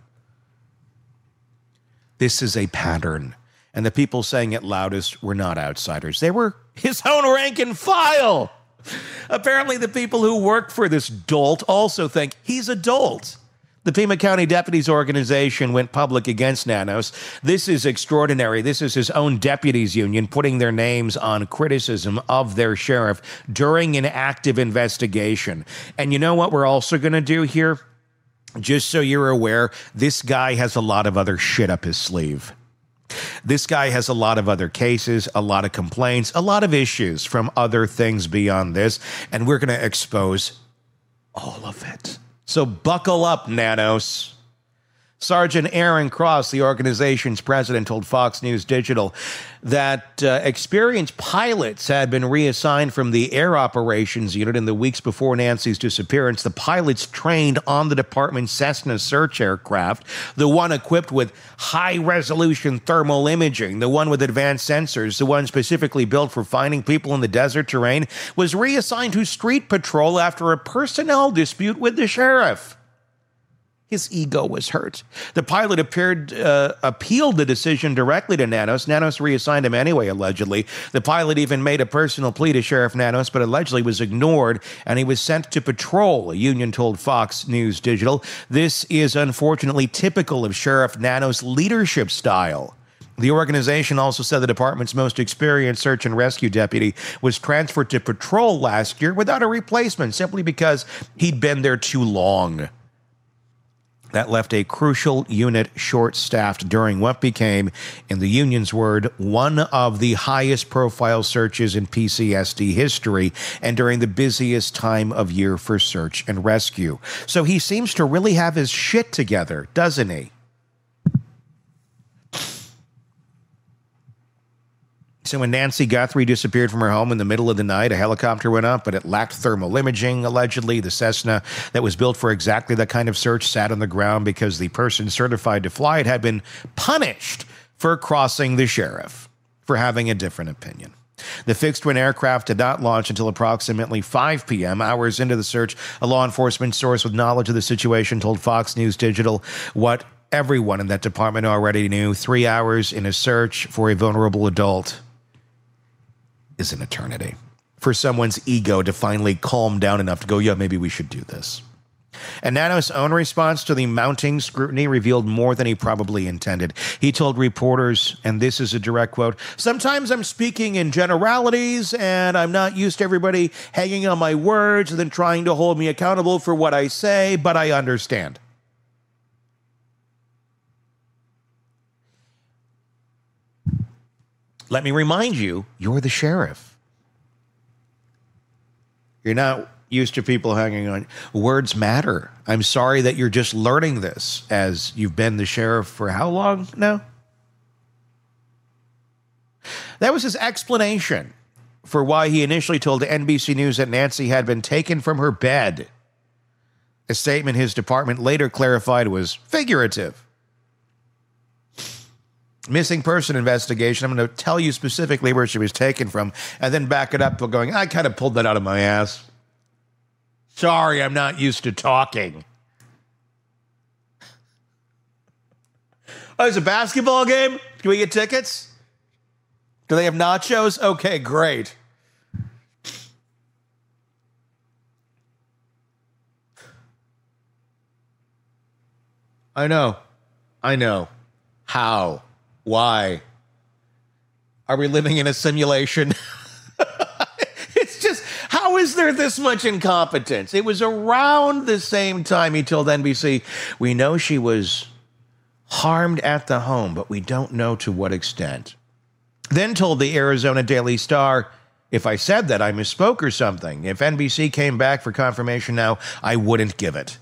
This is a pattern. And the people saying it loudest were not outsiders. They were his own rank and file. Apparently, the people who work for this dolt also think he's a dolt. The Pima County Deputies Organization went public against Nanos. This is extraordinary. This is his own deputies union putting their names on criticism of their sheriff during an active investigation. And you know what we're also going to do here? Just so you're aware, this guy has a lot of other shit up his sleeve. This guy has a lot of other cases, a lot of complaints, a lot of issues from other things beyond this, and we're going to expose all of it. So buckle up, Nanos. Sergeant Aaron Cross, the organization's president, told Fox News Digital that uh, experienced pilots had been reassigned from the Air Operations Unit in the weeks before Nancy's disappearance. The pilots trained on the department's Cessna search aircraft, the one equipped with high-resolution thermal imaging, the one with advanced sensors, the one specifically built for finding people in the desert terrain, was reassigned to street patrol after a personnel dispute with the sheriff. His ego was hurt. The pilot appeared, uh, appealed the decision directly to Nanos. Nanos reassigned him anyway, allegedly. The pilot even made a personal plea to Sheriff Nanos, but allegedly was ignored, and he was sent to patrol, a union told Fox News Digital. This is unfortunately typical of Sheriff Nanos' leadership style. The organization also said the department's most experienced search and rescue deputy was transferred to patrol last year without a replacement, simply because he'd been there too long. That left a crucial unit short-staffed during what became, in the union's word, one of the highest-profile searches in P C S D history and during the busiest time of year for search and rescue. So he seems to really have his shit together, doesn't he? So when Nancy Guthrie disappeared from her home in the middle of the night, a helicopter went up, but it lacked thermal imaging, allegedly. The Cessna that was built for exactly that kind of search sat on the ground because the person certified to fly it had been punished for crossing the sheriff, for having a different opinion. The fixed-wing aircraft did not launch until approximately five p.m., hours into the search. A law enforcement source with knowledge of the situation told Fox News Digital what everyone in that department already knew: three hours in a search for a vulnerable adult is an eternity. For someone's ego to finally calm down enough to go, yeah, maybe we should do this. And Nanos' own response to the mounting scrutiny revealed more than he probably intended. He told reporters, and this is a direct quote, "Sometimes I'm speaking in generalities, and I'm not used to everybody hanging on my words and then trying to hold me accountable for what I say, but I understand." Let me remind you, you're the sheriff. You're not used to people hanging on. Words matter. I'm sorry that you're just learning this as you've been the sheriff for how long now? That was his explanation for why he initially told N B C News that Nancy had been taken from her bed. A statement his department later clarified was figurative. Missing person investigation. I'm going to tell you specifically where she was taken from and then back it up by going, I kind of pulled that out of my ass. Sorry, I'm not used to talking. Oh, it's a basketball game? Can we get tickets? Do they have nachos? Okay, great. I know. I know. How? Why? Are we living in a simulation? It's just, how is there this much incompetence? It was around the same time he told N B C, we know she was harmed at the home, but we don't know to what extent. Then told the Arizona Daily Star, if I said that, I misspoke or something. If N B C came back for confirmation now, I wouldn't give it.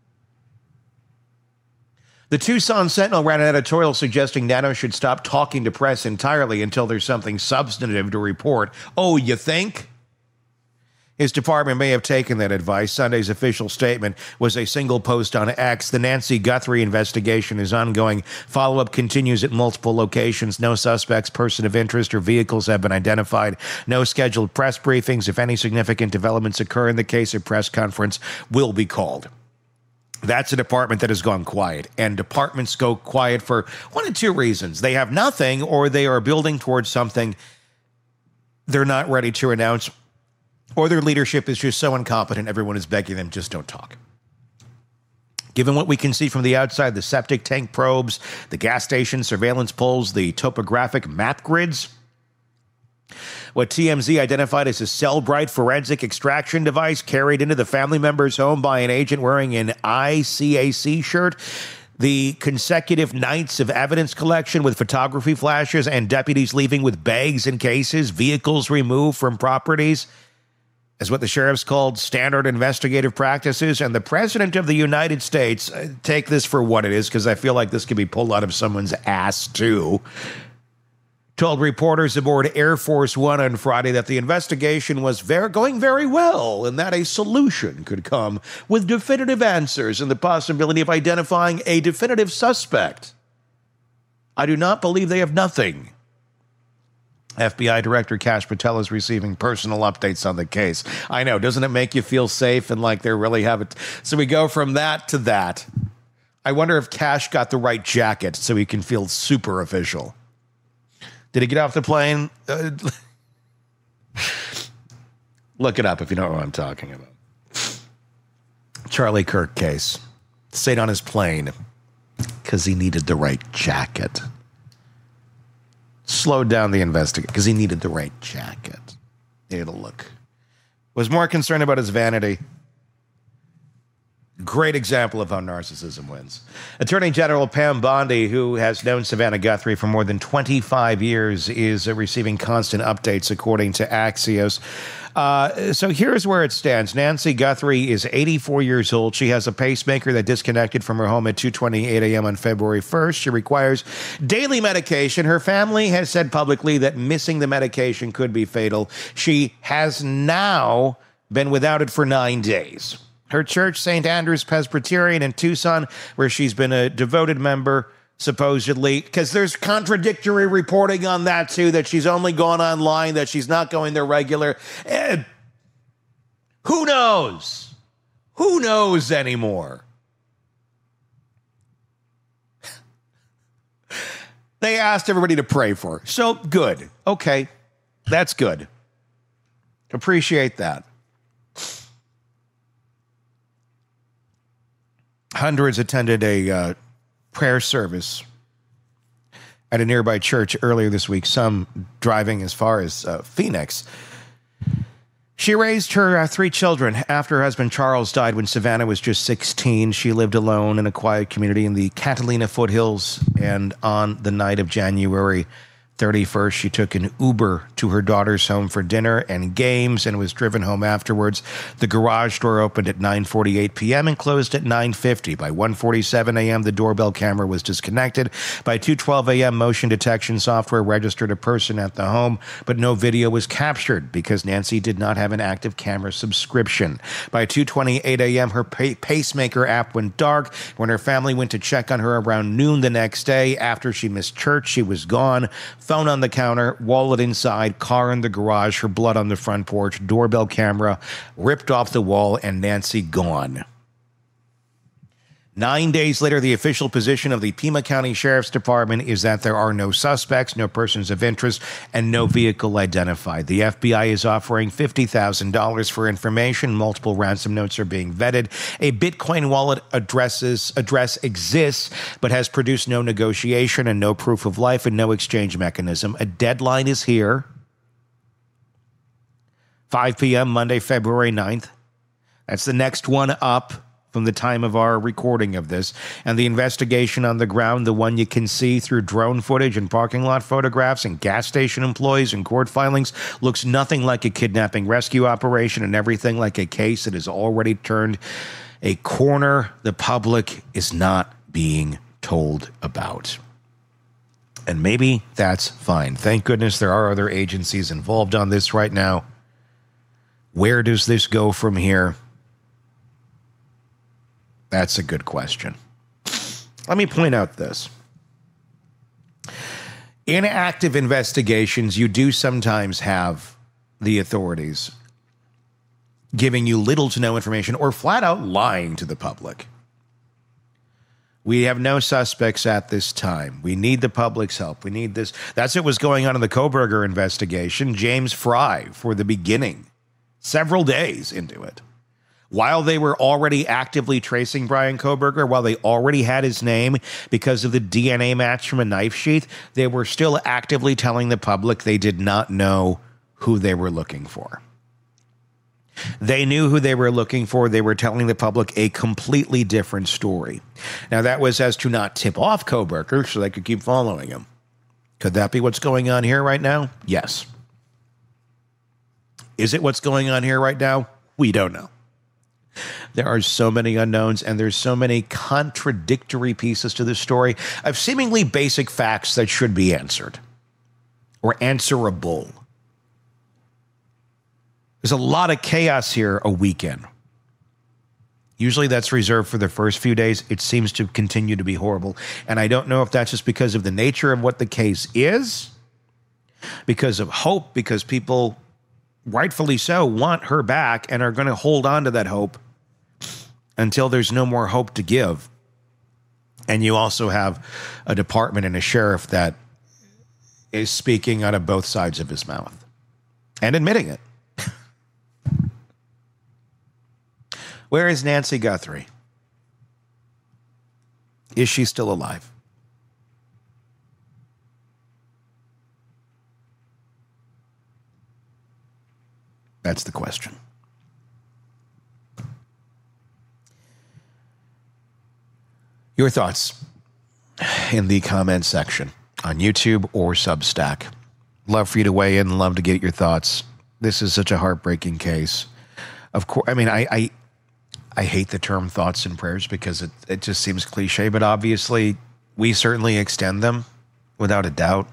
The Tucson Sentinel ran an editorial suggesting Nanos should stop talking to press entirely until there's something substantive to report. Oh, you think? His department may have taken that advice. Sunday's official statement was a single post on X. The Nancy Guthrie investigation is ongoing. Follow-up continues at multiple locations. No suspects, person of interest, or vehicles have been identified. No scheduled press briefings. If any significant developments occur in the case, a press conference will be called. That's a department that has gone quiet, and departments go quiet for one of two reasons. They have nothing, or they are building towards something they're not ready to announce, or their leadership is just so incompetent, everyone is begging them, just don't talk. Given what we can see from the outside, the septic tank probes, the gas station surveillance poles, the topographic map grids, what T M Z identified as a Cellbrite forensic extraction device carried into the family member's home by an agent wearing an I C A C shirt, the consecutive nights of evidence collection with photography flashes and deputies leaving with bags and cases, vehicles removed from properties, as what the sheriffs called standard investigative practices. And the president of the United States, take this for what it is, because I feel like this could be pulled out of someone's ass too, told reporters aboard Air Force One on Friday that the investigation was very, going very well and that a solution could come with definitive answers and the possibility of identifying a definitive suspect. I do not believe they have nothing. F B I Director Kash Patel is receiving personal updates on the case. I know, doesn't it make you feel safe and like they really have it? So we go from that to that. I wonder if Kash got the right jacket so he can feel super official. Did he get off the plane? Uh, look it up if you know what I'm talking about. Charlie Kirk case. Stayed on his plane because he needed the right jacket. Slowed down the investigation because he needed the right jacket. Needed a look. Was more concerned about his vanity. Great example of how narcissism wins. Attorney General Pam Bondi, who has known Savannah Guthrie for more than twenty-five years, is uh, receiving constant updates, according to Axios. Uh, so here's where it stands. Nancy Guthrie is eighty-four years old. She has a pacemaker that disconnected from her home at two twenty-eight a.m. on February first. She requires daily medication. Her family has said publicly that missing the medication could be fatal. She has now been without it for nine days. Her church, Saint Andrew's Presbyterian in Tucson, where she's been a devoted member, supposedly, because there's contradictory reporting on that, too, that she's only gone online, that she's not going there regular. Eh, who knows? Who knows anymore? They asked everybody to pray for her. So, good. Okay. That's good. Appreciate that. Hundreds attended a uh, prayer service at a nearby church earlier this week, some driving as far as uh, Phoenix. She raised her uh, three children after her husband Charles died when Savannah was just sixteen. She lived alone in a quiet community in the Catalina foothills, and on the night of January thirty-first, she took an Uber to her daughter's home for dinner and games and was driven home afterwards. The garage door opened at nine forty-eight p.m. and closed at nine fifty. By one forty-seven a.m., the doorbell camera was disconnected. By two twelve a.m., motion detection software registered a person at the home, but no video was captured because Nancy did not have an active camera subscription. By two twenty-eight a.m., her pa- pacemaker app went dark. When her family went to check on her around noon the next day, after she missed church, she was gone. Phone on the counter, wallet inside, car in the garage, her blood on the front porch, doorbell camera ripped off the wall, and Nancy gone. Nine days later, the official position of the Pima County Sheriff's Department is that there are no suspects, no persons of interest, and no vehicle identified. The F B I is offering fifty thousand dollars for information. Multiple ransom notes are being vetted. A Bitcoin wallet addresses, address exists, but has produced no negotiation and no proof of life and no exchange mechanism. A deadline is here. five p.m. Monday, February ninth. That's the next one up from the time of our recording of this. And the investigation on the ground, the one you can see through drone footage and parking lot photographs and gas station employees and court filings, looks nothing like a kidnapping rescue operation and everything like a case that has already turned a corner the public is not being told about. And maybe that's fine. Thank goodness there are other agencies involved on this right now. Where does this go from here? That's a good question. Let me point out this. In active investigations, you do sometimes have the authorities giving you little to no information or flat out lying to the public. We have no suspects at this time. We need the public's help. We need this. That's what was going on in the Kohberger investigation. James Fry, for the beginning, several days into it, while they were already actively tracing Bryan Kohberger, while they already had his name because of the D N A match from a knife sheath, they were still actively telling the public they did not know who they were looking for. They knew who they were looking for. They were telling the public a completely different story. Now, that was as to not tip off Kohberger so they could keep following him. Could that be what's going on here right now? Yes. Is it what's going on here right now? We don't know. There are so many unknowns, and there's so many contradictory pieces to this story of seemingly basic facts that should be answered or answerable. There's a lot of chaos here a weekend. Usually that's reserved for the first few days. It seems to continue to be horrible. And I don't know if that's just because of the nature of what the case is, because of hope, because people, rightfully so, want her back and are going to hold on to that hope until there's no more hope to give. And you also have a department and a sheriff that is speaking out of both sides of his mouth and admitting it. Where is Nancy Guthrie? Is she still alive? That's the question. Your thoughts in the comments section on YouTube or Substack. Love for you to weigh in. Love to get your thoughts. This is such a heartbreaking case. Of course, I mean, I, I I hate the term thoughts and prayers because it, it just seems cliche, but obviously we certainly extend them without a doubt.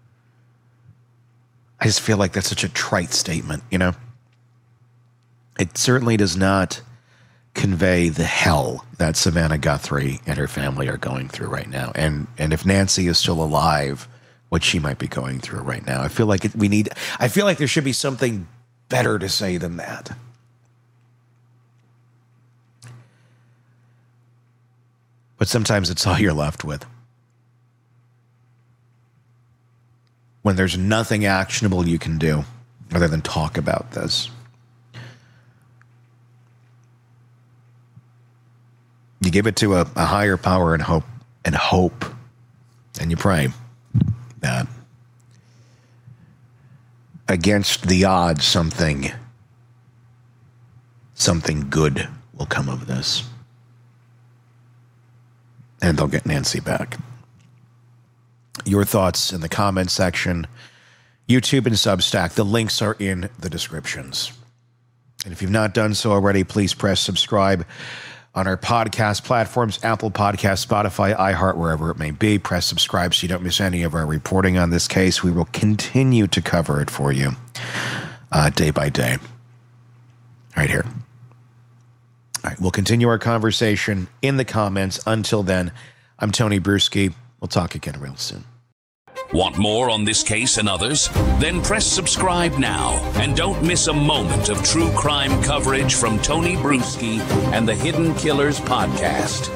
I just feel like that's such a trite statement, you know? It certainly does not convey the hell that Savannah Guthrie and her family are going through right now. And and if Nancy is still alive, what she might be going through right now. I feel like it, we need, I feel like there should be something better to say than that. But sometimes it's all you're left with. When there's nothing actionable you can do other than talk about this. You give it to a, a higher power and hope, and hope, and you pray that against the odds, something, something good will come of this. And they'll get Nancy back. Your thoughts in the comments section, YouTube and Substack. The links are in the descriptions. And if you've not done so already, please press subscribe on our podcast platforms, Apple Podcasts, Spotify, iHeart, wherever it may be. Press subscribe so you don't miss any of our reporting on this case. We will continue to cover it for you uh, day by day. Right here. All right, we'll continue our conversation in the comments. Until then, I'm Tony Bruschi. We'll talk again real soon. Want more on this case and others? Then press subscribe now and don't miss a moment of true crime coverage from Tony Bruschi and the Hidden Killers podcast.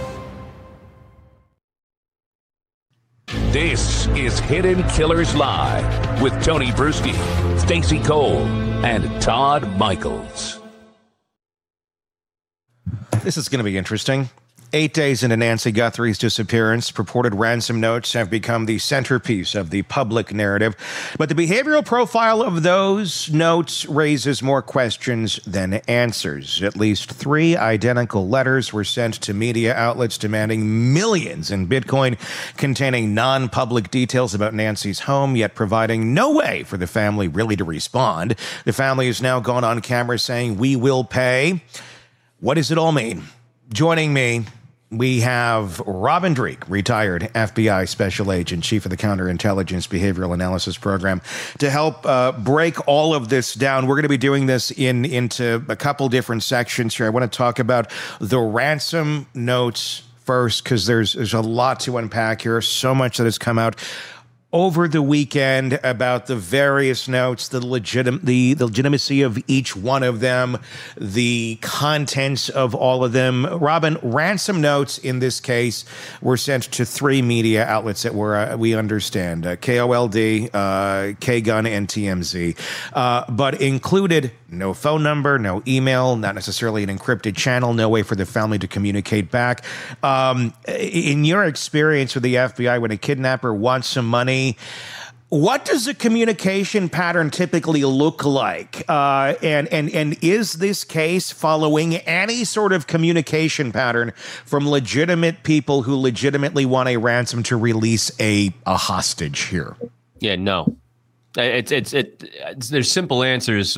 This is Hidden Killers Live with Tony Bruschi, Stacey Cole, and Todd Michaels. This is going to be interesting. Eight days into Nancy Guthrie's disappearance, purported ransom notes have become the centerpiece of the public narrative. But the behavioral profile of those notes raises more questions than answers. At least three identical letters were sent to media outlets demanding millions in Bitcoin, containing non-public details about Nancy's home, yet providing no way for the family really to respond. The family has now gone on camera saying, "We will pay." What does it all mean? Joining me, we have Robin Dreeke, retired F B I Special Agent, Chief of the Counterintelligence Behavioral Analysis Program, to help uh, break all of this down. We're going to be doing this in into a couple different sections here. I want to talk about the ransom notes first, because there's, there's a lot to unpack here. So much that has come out over the weekend about the various notes, the legit, the, the legitimacy of each one of them, the contents of all of them. Robin, ransom notes in this case were sent to three media outlets that were, uh, we understand, uh, K O L D, uh, K-Gun, and T M Z, uh, but included No phone number, no email, not necessarily an encrypted channel, no way for the family to communicate back. Um, in your experience with the F B I, when a kidnapper wants some money, what does the communication pattern typically look like? Uh, and, and, and is this case following any sort of communication pattern from legitimate people who legitimately want a ransom to release a, a hostage here? Yeah, no. It's, it's, it, it's, there's simple answers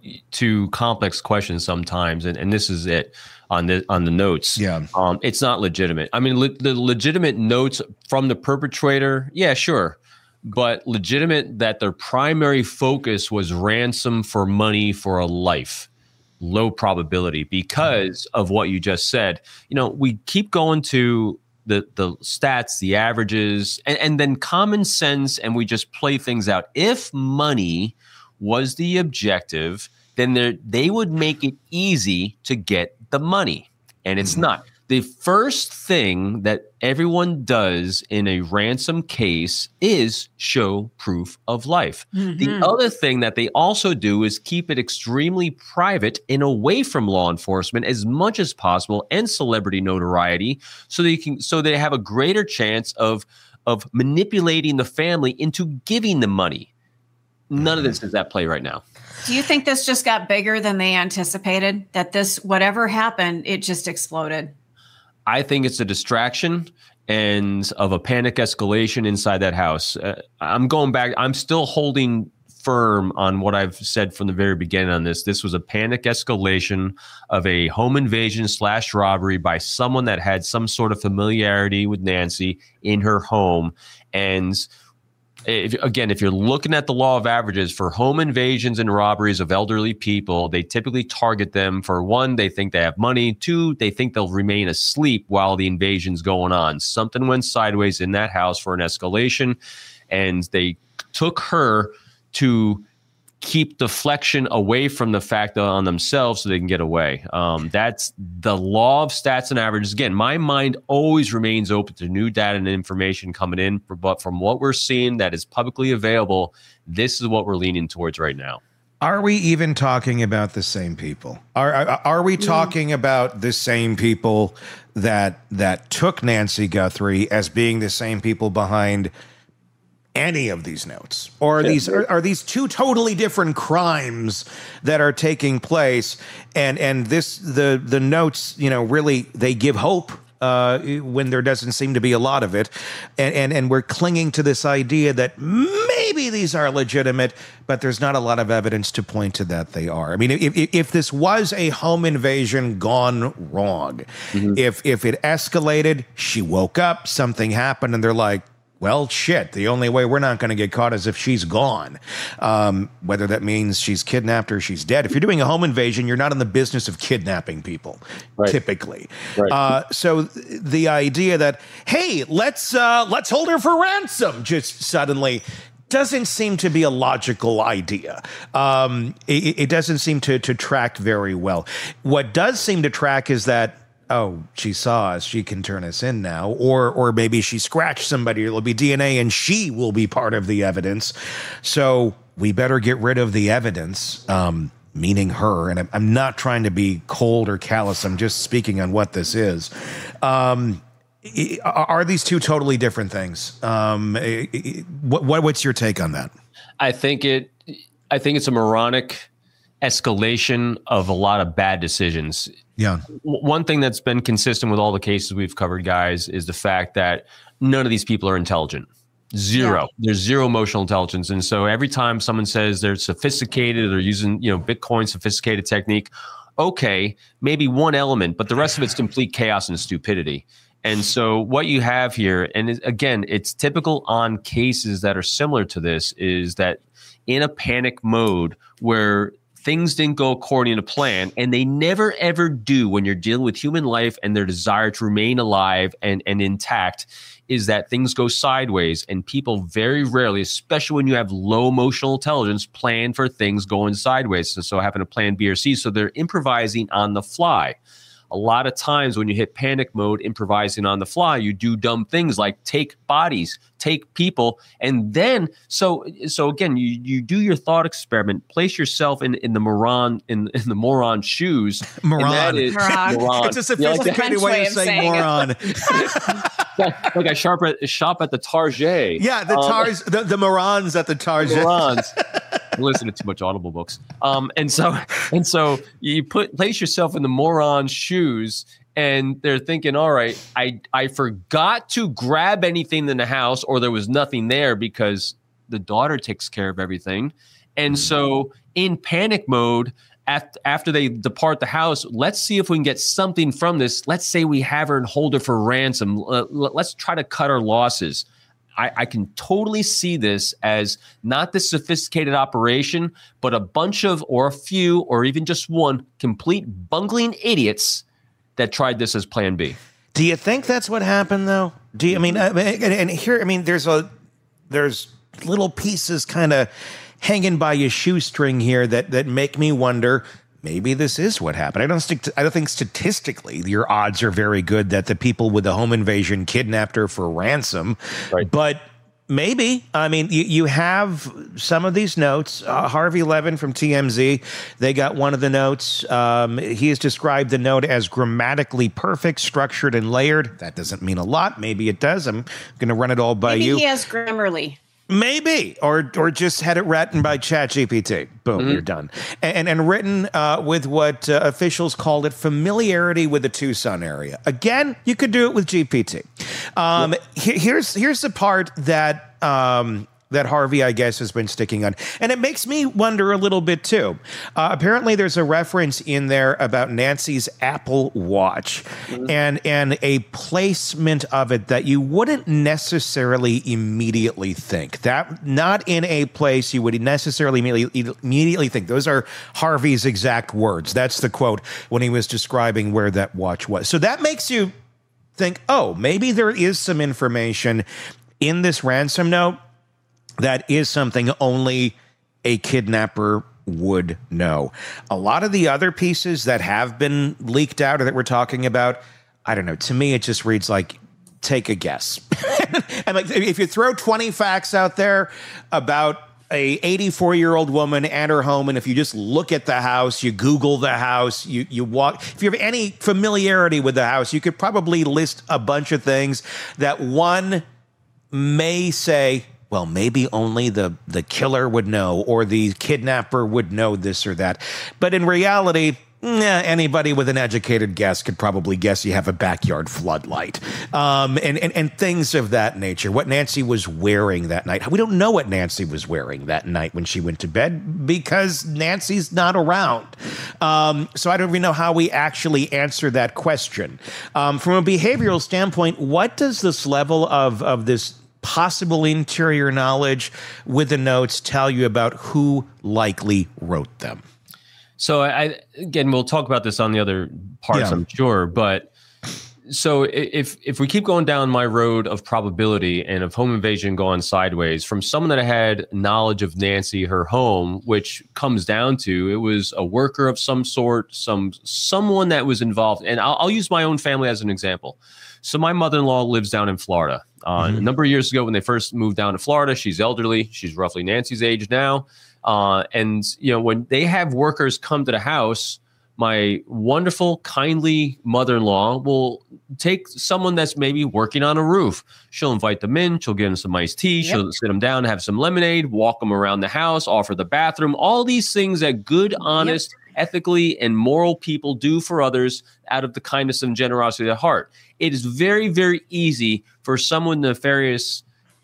to complex questions sometimes. And, and this is it on the, on the notes. Yeah. Um, it's not legitimate. I mean, le- the legitimate notes from the perpetrator. Yeah, sure. But legitimate that their primary focus was ransom for money for a life. Low probability because of what you just said. You know, we keep going to the the stats, the averages, and, and then common sense, and we just play things out. If money was the objective, then they would make it easy to get the money. And it's mm-hmm. not. The first thing that everyone does in a ransom case is show proof of life. Mm-hmm. The other thing that they also do is keep it extremely private and away from law enforcement as much as possible and celebrity notoriety, so they can so they have a greater chance of of manipulating the family into giving the money. None of this is at play right now. Do you think this just got bigger than they anticipated? That this, whatever happened, it just exploded? I think it's a distraction and of a panic escalation inside that house. Uh, I'm going back. I'm still holding firm on what I've said from the very beginning on this. This was a panic escalation of a home invasion slash robbery by someone that had some sort of familiarity with Nancy in her home. And If, again, if you're looking at the law of averages for home invasions and robberies of elderly people, they typically target them for one, they think they have money. Two, they think they'll remain asleep while the invasion's going on. Something went sideways in that house for an escalation, and they took her to keep deflection away from the fact on themselves so they can get away. Um, that's the law of stats and averages. Again, my mind always remains open to new data and information coming in, but from what we're seeing that is publicly available, this is what we're leaning towards right now. Are we even talking about the same people? Are are, are we talking about the same people that that took Nancy Guthrie as being the same people behind any of these notes? Or are these are, are these two totally different crimes that are taking place? And and this the the notes, you know, really they give hope uh, when there doesn't seem to be a lot of it. And, and and we're clinging to this idea that maybe these are legitimate, but there's not a lot of evidence to point to that they are. I mean, if if this was a home invasion gone wrong, mm-hmm. if if it escalated, she woke up, something happened, and they're like, well, shit, the only way we're not going to get caught is if she's gone. Um, whether that means she's kidnapped or she's dead. If you're doing a home invasion, you're not in the business of kidnapping people, right. typically. Right. Uh, so the idea that, hey, let's uh, let's hold her for ransom just suddenly doesn't seem to be a logical idea. Um, it, it doesn't seem to, to track very well. What does seem to track is that, oh, she saw us, she can turn us in now. Or or maybe she scratched somebody, it'll be D N A and she will be part of the evidence. So we better get rid of the evidence, um, meaning her. And I'm, I'm not trying to be cold or callous. I'm just speaking on what this is. Um, are these two totally different things? Um, what, what what's your take on that? I think it. I think it's a moronic escalation of a lot of bad decisions. Yeah. One thing that's been consistent with all the cases we've covered, guys, is the fact that none of these people are intelligent. Zero. Yeah. There's zero emotional intelligence. And so every time someone says they're sophisticated, they're using, you know, Bitcoin sophisticated technique, okay, maybe one element, but the rest of it's complete chaos and stupidity. And so what you have here, and again, it's typical on cases that are similar to this, is that in a panic mode where things didn't go according to plan, and they never, ever do when you're dealing with human life and their desire to remain alive and, and intact, is that things go sideways. And people very rarely, especially when you have low emotional intelligence, plan for things going sideways. So, so having a plan B or C, so they're improvising on the fly. a lot of times when you hit panic mode, improvising on the fly, you do dumb things like take bodies, take people, and then so so again, you you do your thought experiment, place yourself in in the moron in, in the moron shoes. Moron. That is, Moron. moron. It's a sophisticated Yeah, like way way of of saying saying it. moron. Like I shop at shop at the Target. Yeah, the Um, tars, the, the morons at the Target. morons. I'm listening to too much Audible books. Um, and so and so you put place yourself in the moron's shoes, and they're thinking, all right, I I forgot to grab anything in the house, or there was nothing there because the daughter takes care of everything. And so in panic mode, after, after they depart the house, let's see if we can get something from this. Let's say we have her and hold her for ransom. Uh, let's try to cut our losses. I, I can totally see this as not this sophisticated operation, but a bunch of, or a few, or even just one complete bungling idiots that tried this as plan B. Do you think that's what happened, though? Do you, I mean, I mean, and, and here, I mean, there's a, there's little pieces kind of hanging by a shoestring here that that make me wonder. Maybe this is what happened. I don't stick. To, I don't think statistically your odds are very good that the people with the home invasion kidnapped her for ransom. Right. But maybe. I mean, you, you have some of these notes. Uh, Harvey Levin from T M Z, they got one of the notes. Um, he has described the note as grammatically perfect, structured, and layered. That doesn't mean a lot. Maybe it does. I'm going to run it all by Maybe you. he has Grammarly. Maybe, or or just had it written by ChatGPT. Boom, Mm-hmm. you're done. And and written uh, with what uh, officials called it familiarity with the Tucson area. Again, you could do it with G P T. Um, yep. he, here's here's the part that um, that Harvey, I guess, has been sticking on, and it makes me wonder a little bit too. Uh, apparently, there's a reference in there about Nancy's Apple Watch, mm-hmm. and and a placement of it that you wouldn't necessarily immediately think. That not in a place you would necessarily immediately, immediately think. Those are Harvey's exact words. That's the quote when he was describing where that watch was. So that makes you think, oh, maybe there is some information in this ransom note that is something only a kidnapper would know. A lot of the other pieces that have been leaked out or that we're talking about, I don't know. To me, it just reads like, take a guess. And like, if you throw twenty facts out there about a eighty-four-year-old woman and her home, and if you just look at the house, you Google the house, you you walk, if you have any familiarity with the house, you could probably list a bunch of things that one may say, well, maybe only the, the killer would know or the kidnapper would know this or that. But in reality, eh, anybody with an educated guess could probably guess you have a backyard floodlight um, and, and, and things of that nature. What Nancy was wearing that night. We don't know what Nancy was wearing that night when she went to bed because Nancy's not around. Um, so I don't even know how we actually answer that question. Um, from a behavioral standpoint, what does this level of, of this possible interior knowledge with the notes tell you about who likely wrote them? So I, again, we'll talk about this on the other parts, Yeah. I'm sure. But so if if we keep going down my road of probability and of home invasion going sideways from someone that had knowledge of Nancy, her home, which comes down to it was a worker of some sort, some someone that was involved. And I'll, I'll use my own family as an example. So my mother-in-law lives down in Florida. Uh, mm-hmm. A number of years ago when they first moved down to Florida, she's elderly. She's roughly Nancy's age now. Uh, and, you know, when they have workers come to the house, my wonderful, kindly mother-in-law will take someone that's maybe working on a roof. She'll invite them in. She'll give them some iced tea. Yep. She'll sit them down, have some lemonade, walk them around the house, offer the bathroom, all these things that good, honest, yep. ethically and moral people do for others out of the kindness and generosity of their heart. It is very, very easy for someone nefarious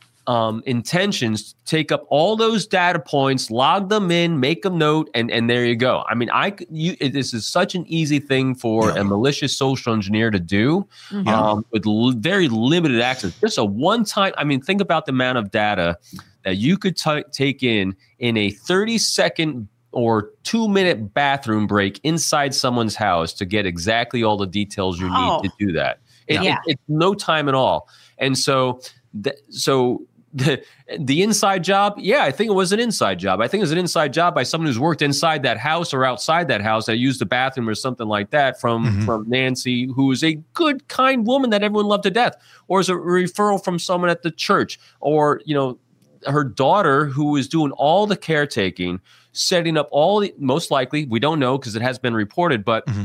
um, intentions to take up all those data points, log them in, make a note, and and there you go. I mean, I you, it, this is such an easy thing for yeah. a malicious social engineer to do mm-hmm. um, with l- very limited access. Just a one-time. I mean, think about the amount of data that you could t- take in in a thirty-second or two-minute bathroom break inside someone's house to get exactly all the details you oh. need to do that. It, yeah. it, it's no time at all. And so, th- so the, the inside job, yeah, I think it was an inside job. I think it was an inside job by someone who's worked inside that house or outside that house that used the bathroom or something like that from, mm-hmm. from Nancy, who is a good, kind woman that everyone loved to death, or is a referral from someone at the church, or, you know, her daughter who is doing all the caretaking, setting up all the, most likely, we don't know because it has been reported, but mm-hmm.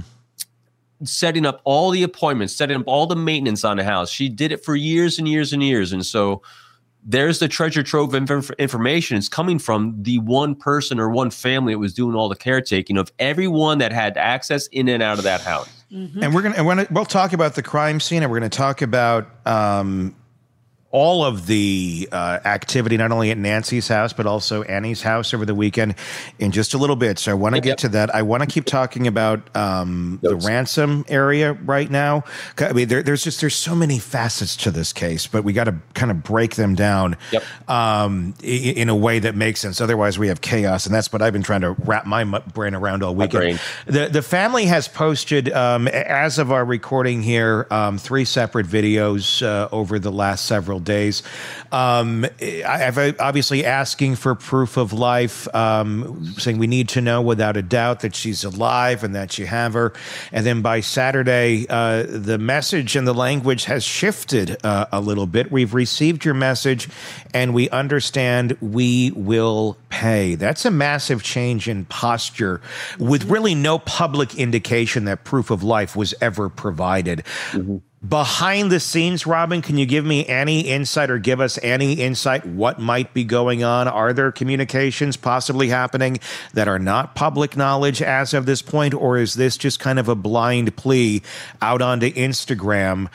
setting up all the appointments, setting up all the maintenance on the house. She did it for years and years and years. And so there's the treasure trove of inf- information. It's coming from the one person or one family that was doing all the caretaking of everyone that had access in and out of that house. Mm-hmm. And we're going to, we'll talk about the crime scene, and we're going to talk about, um, all of the uh, activity, not only at Nancy's house, but also Annie's house over the weekend in just a little bit. So I want to get yep. to that. I want to keep talking about um, the ransom area right now. I mean, there, there's just, there's so many facets to this case, but we got to kind of break them down yep. um, in, in a way that makes sense. Otherwise we have chaos. And that's what I've been trying to wrap my brain around all weekend. The, the family has posted, um, as of our recording here, um, three separate videos uh, over the last several days. Um, I've obviously asking for proof of life, um, saying we need to know without a doubt that she's alive and that you have her. And then by Saturday, uh, the message and the language has shifted uh, a little bit. We've received your message and we understand we will pay. That's a massive change in posture with really no public indication that proof of life was ever provided. Mm-hmm. Behind the scenes, Robin, can you give me any insight or give us any insight what might be going on? Are there communications possibly happening that are not public knowledge as of this point, or is this just kind of a blind plea out onto Instagram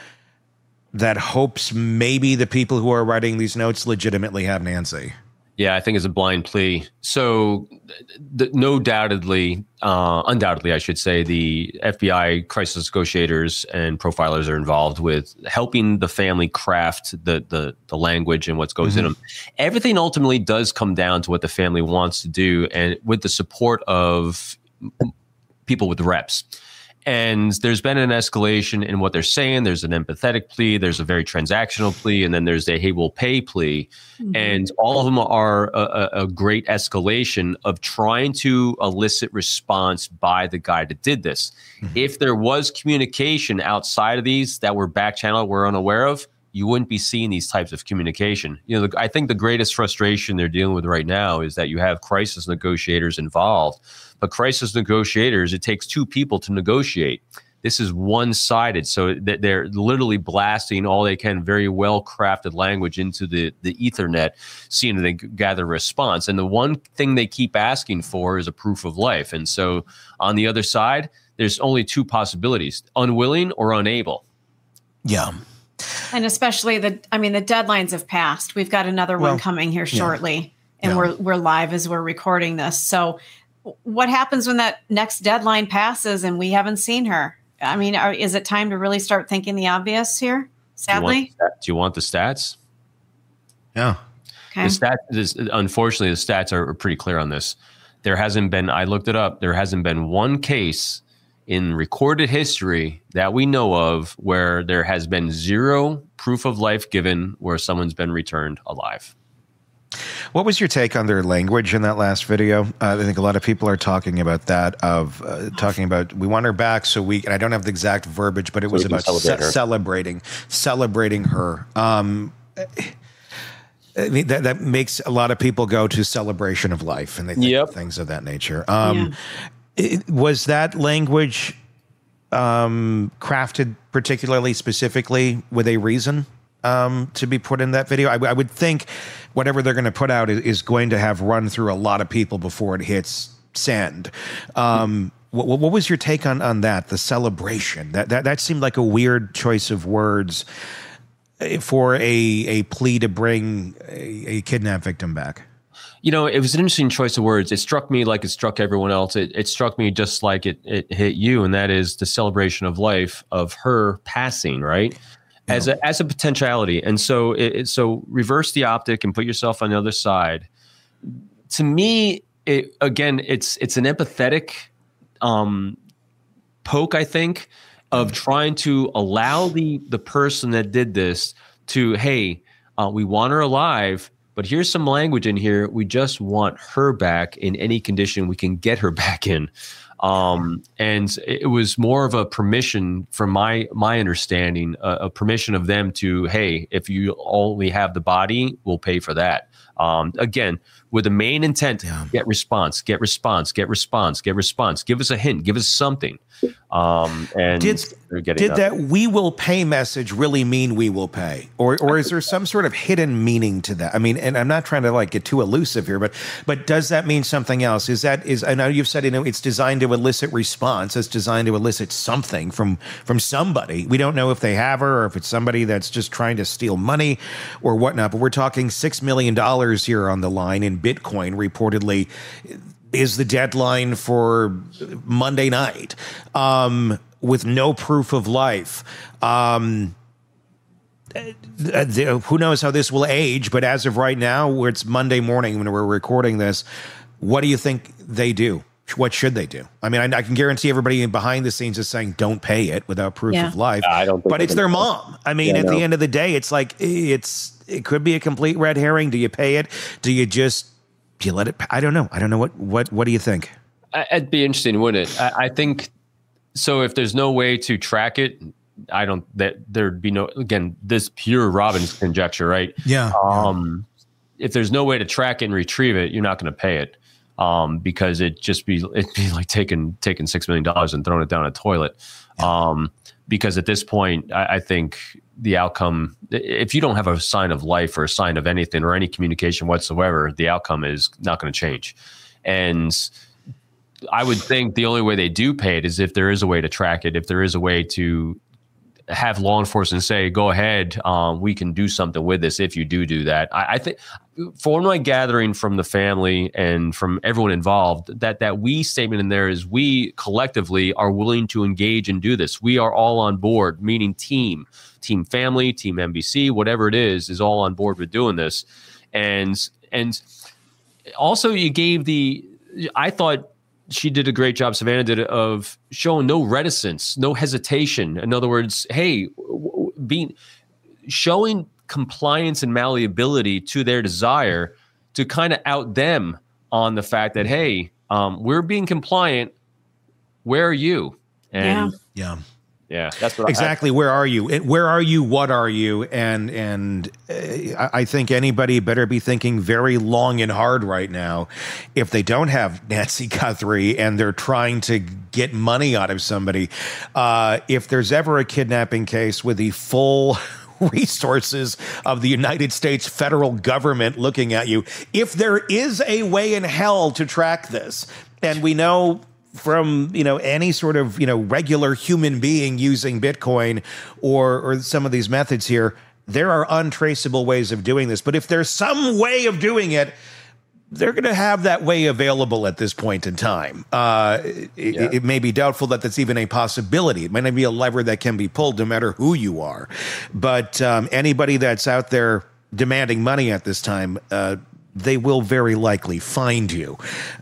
that hopes maybe the people who are writing these notes legitimately have Nancy? Yeah, I think it's a blind plea. So, th- no doubtedly, uh, undoubtedly, I should say, the F B I crisis negotiators and profilers are involved with helping the family craft the the, the language and what goes mm-hmm. in them. Everything ultimately does come down to what the family wants to do, and with the support of people with reps. And there's been an escalation in what they're saying. There's an empathetic plea. There's a very transactional plea. And then there's a, hey, we'll pay plea. Mm-hmm. And all of them are a, a great escalation of trying to elicit response by the guy that did this. Mm-hmm. If there was communication outside of these that were back channel we're unaware of, you wouldn't be seeing these types of communication. You know, the, I think the greatest frustration they're dealing with right now is that you have crisis negotiators involved. But crisis negotiators, it takes two people to negotiate. This is one-sided, so they're literally blasting all they can, very well-crafted language into the, the Ethernet, seeing that they gather response. And the one thing they keep asking for is a proof of life. And so on the other side, there's only two possibilities, unwilling or unable. Yeah. And especially the, I mean, the deadlines have passed. We've got another well, one coming here shortly, yeah. and yeah. we're we're live as we're recording this. So what happens when that next deadline passes and we haven't seen her? I mean, are, is it time to really start thinking the obvious here? Sadly, do you want, do you want the stats? Yeah. Okay. The stats, this, unfortunately, the stats are pretty clear on this. There hasn't been, I looked it up, there hasn't been one case in recorded history that we know of where there has been zero proof of life given where someone's been returned alive. What was your take on their language in that last video? Uh, I think a lot of people are talking about that, of uh, talking about, we want her back so we, and I don't have the exact verbiage, but it so was about celebrate ce- celebrating, celebrating her. Um, I mean, that, that makes a lot of people go to celebration of life and they think yep. things of that nature. Um, yeah. it, was that language um, crafted particularly specifically with a reason? Um, to be put in that video? I, I would think whatever they're going to put out is, is going to have run through a lot of people before it hits send. Um, what, what was your take on, on that? The celebration that, that that seemed like a weird choice of words for a a plea to bring a, a kidnapped victim back. You know, it was an interesting choice of words. It struck me like it struck everyone else. It, it struck me just like it, it hit you, and that is the celebration of life of her passing, right? As a as a potentiality. And so it, it so reverse the optic and put yourself on the other side. To me, it, again, it's it's an empathetic um, poke, I think, of trying to allow the the person that did this to, hey, Uh, we want her alive, but here's some language in here. We just want her back in any condition we can get her back in. Um, and it was more of a permission, from my my understanding, a, a permission of them to, hey, if you only have the body, we'll pay for that. Um, again, with the main intent, yeah. get response, get response, get response, get response. Give us a hint, give us something. Um, and did, did that "we will pay" message really mean we will pay, or or is there some sort of hidden meaning to that? I mean, and I'm not trying to like get too elusive here, but but does that mean something else? Is that is I know you've said, you know, it's designed to elicit response. It's designed to elicit something from from somebody. We don't know if they have her or if it's somebody that's just trying to steal money or whatnot. But we're talking six million dollars here on the line in Bitcoin, reportedly. Is the deadline for Monday night, um, with no proof of life. Um, who knows how this will age, but as of right now, where it's Monday morning when we're recording this, what do you think they do? What should they do? I mean, I, I can guarantee everybody behind the scenes is saying, don't pay it without proof yeah. of life. I don't think but it's their mom. I mean, yeah, at no. the end of the day, it's like, it's it could be a complete red herring. Do you pay it? Do you just... Do you let it? I don't know. I don't know. What What What do you think? It'd be interesting, wouldn't it? I, I think so. If there's no way to track it, I don't. That there'd be no. Again, this pure Robin's conjecture, right? Yeah. Um, yeah. If there's no way to track it and retrieve it, you're not going to pay it, um, because it just be it'd be like taking taking six million dollars and throwing it down a toilet. Yeah. Um, because at this point, I, I think the outcome, if you don't have a sign of life or a sign of anything or any communication whatsoever, the outcome is not going to change. And I would think the only way they do pay it is if there is a way to track it, if there is a way to have law enforcement say, go ahead, um, we can do something with this if you do do that. I, I think, from my gathering from the family and from everyone involved, that that we statement in there is we collectively are willing to engage and do this. We are all on board, meaning team, team family, team N B C, whatever it is, is all on board with doing this. And, and also you gave the, I thought, she did a great job, Savannah did, of showing no reticence, no hesitation. In other words, hey, being showing compliance and malleability to their desire to kind of out them on the fact that, hey, um, we're being compliant. Where are you? And yeah. Yeah, that's what exactly. I, where are you? Where are you? What are you? And and uh, I think anybody better be thinking very long and hard right now if they don't have Nancy Guthrie and they're trying to get money out of somebody. Uh, if there's ever a kidnapping case with the full resources of the United States federal government looking at you, if there is a way in hell to track this, and we know from, you know, any sort of, you know, regular human being using Bitcoin or or some of these methods here, there are untraceable ways of doing this. But if there's some way of doing it, they're going to have that way available at this point in time. Uh, it, yeah. it, it may be doubtful that that's even a possibility. It might not be a lever that can be pulled no matter who you are. But um, anybody that's out there demanding money at this time, uh, they will very likely find you.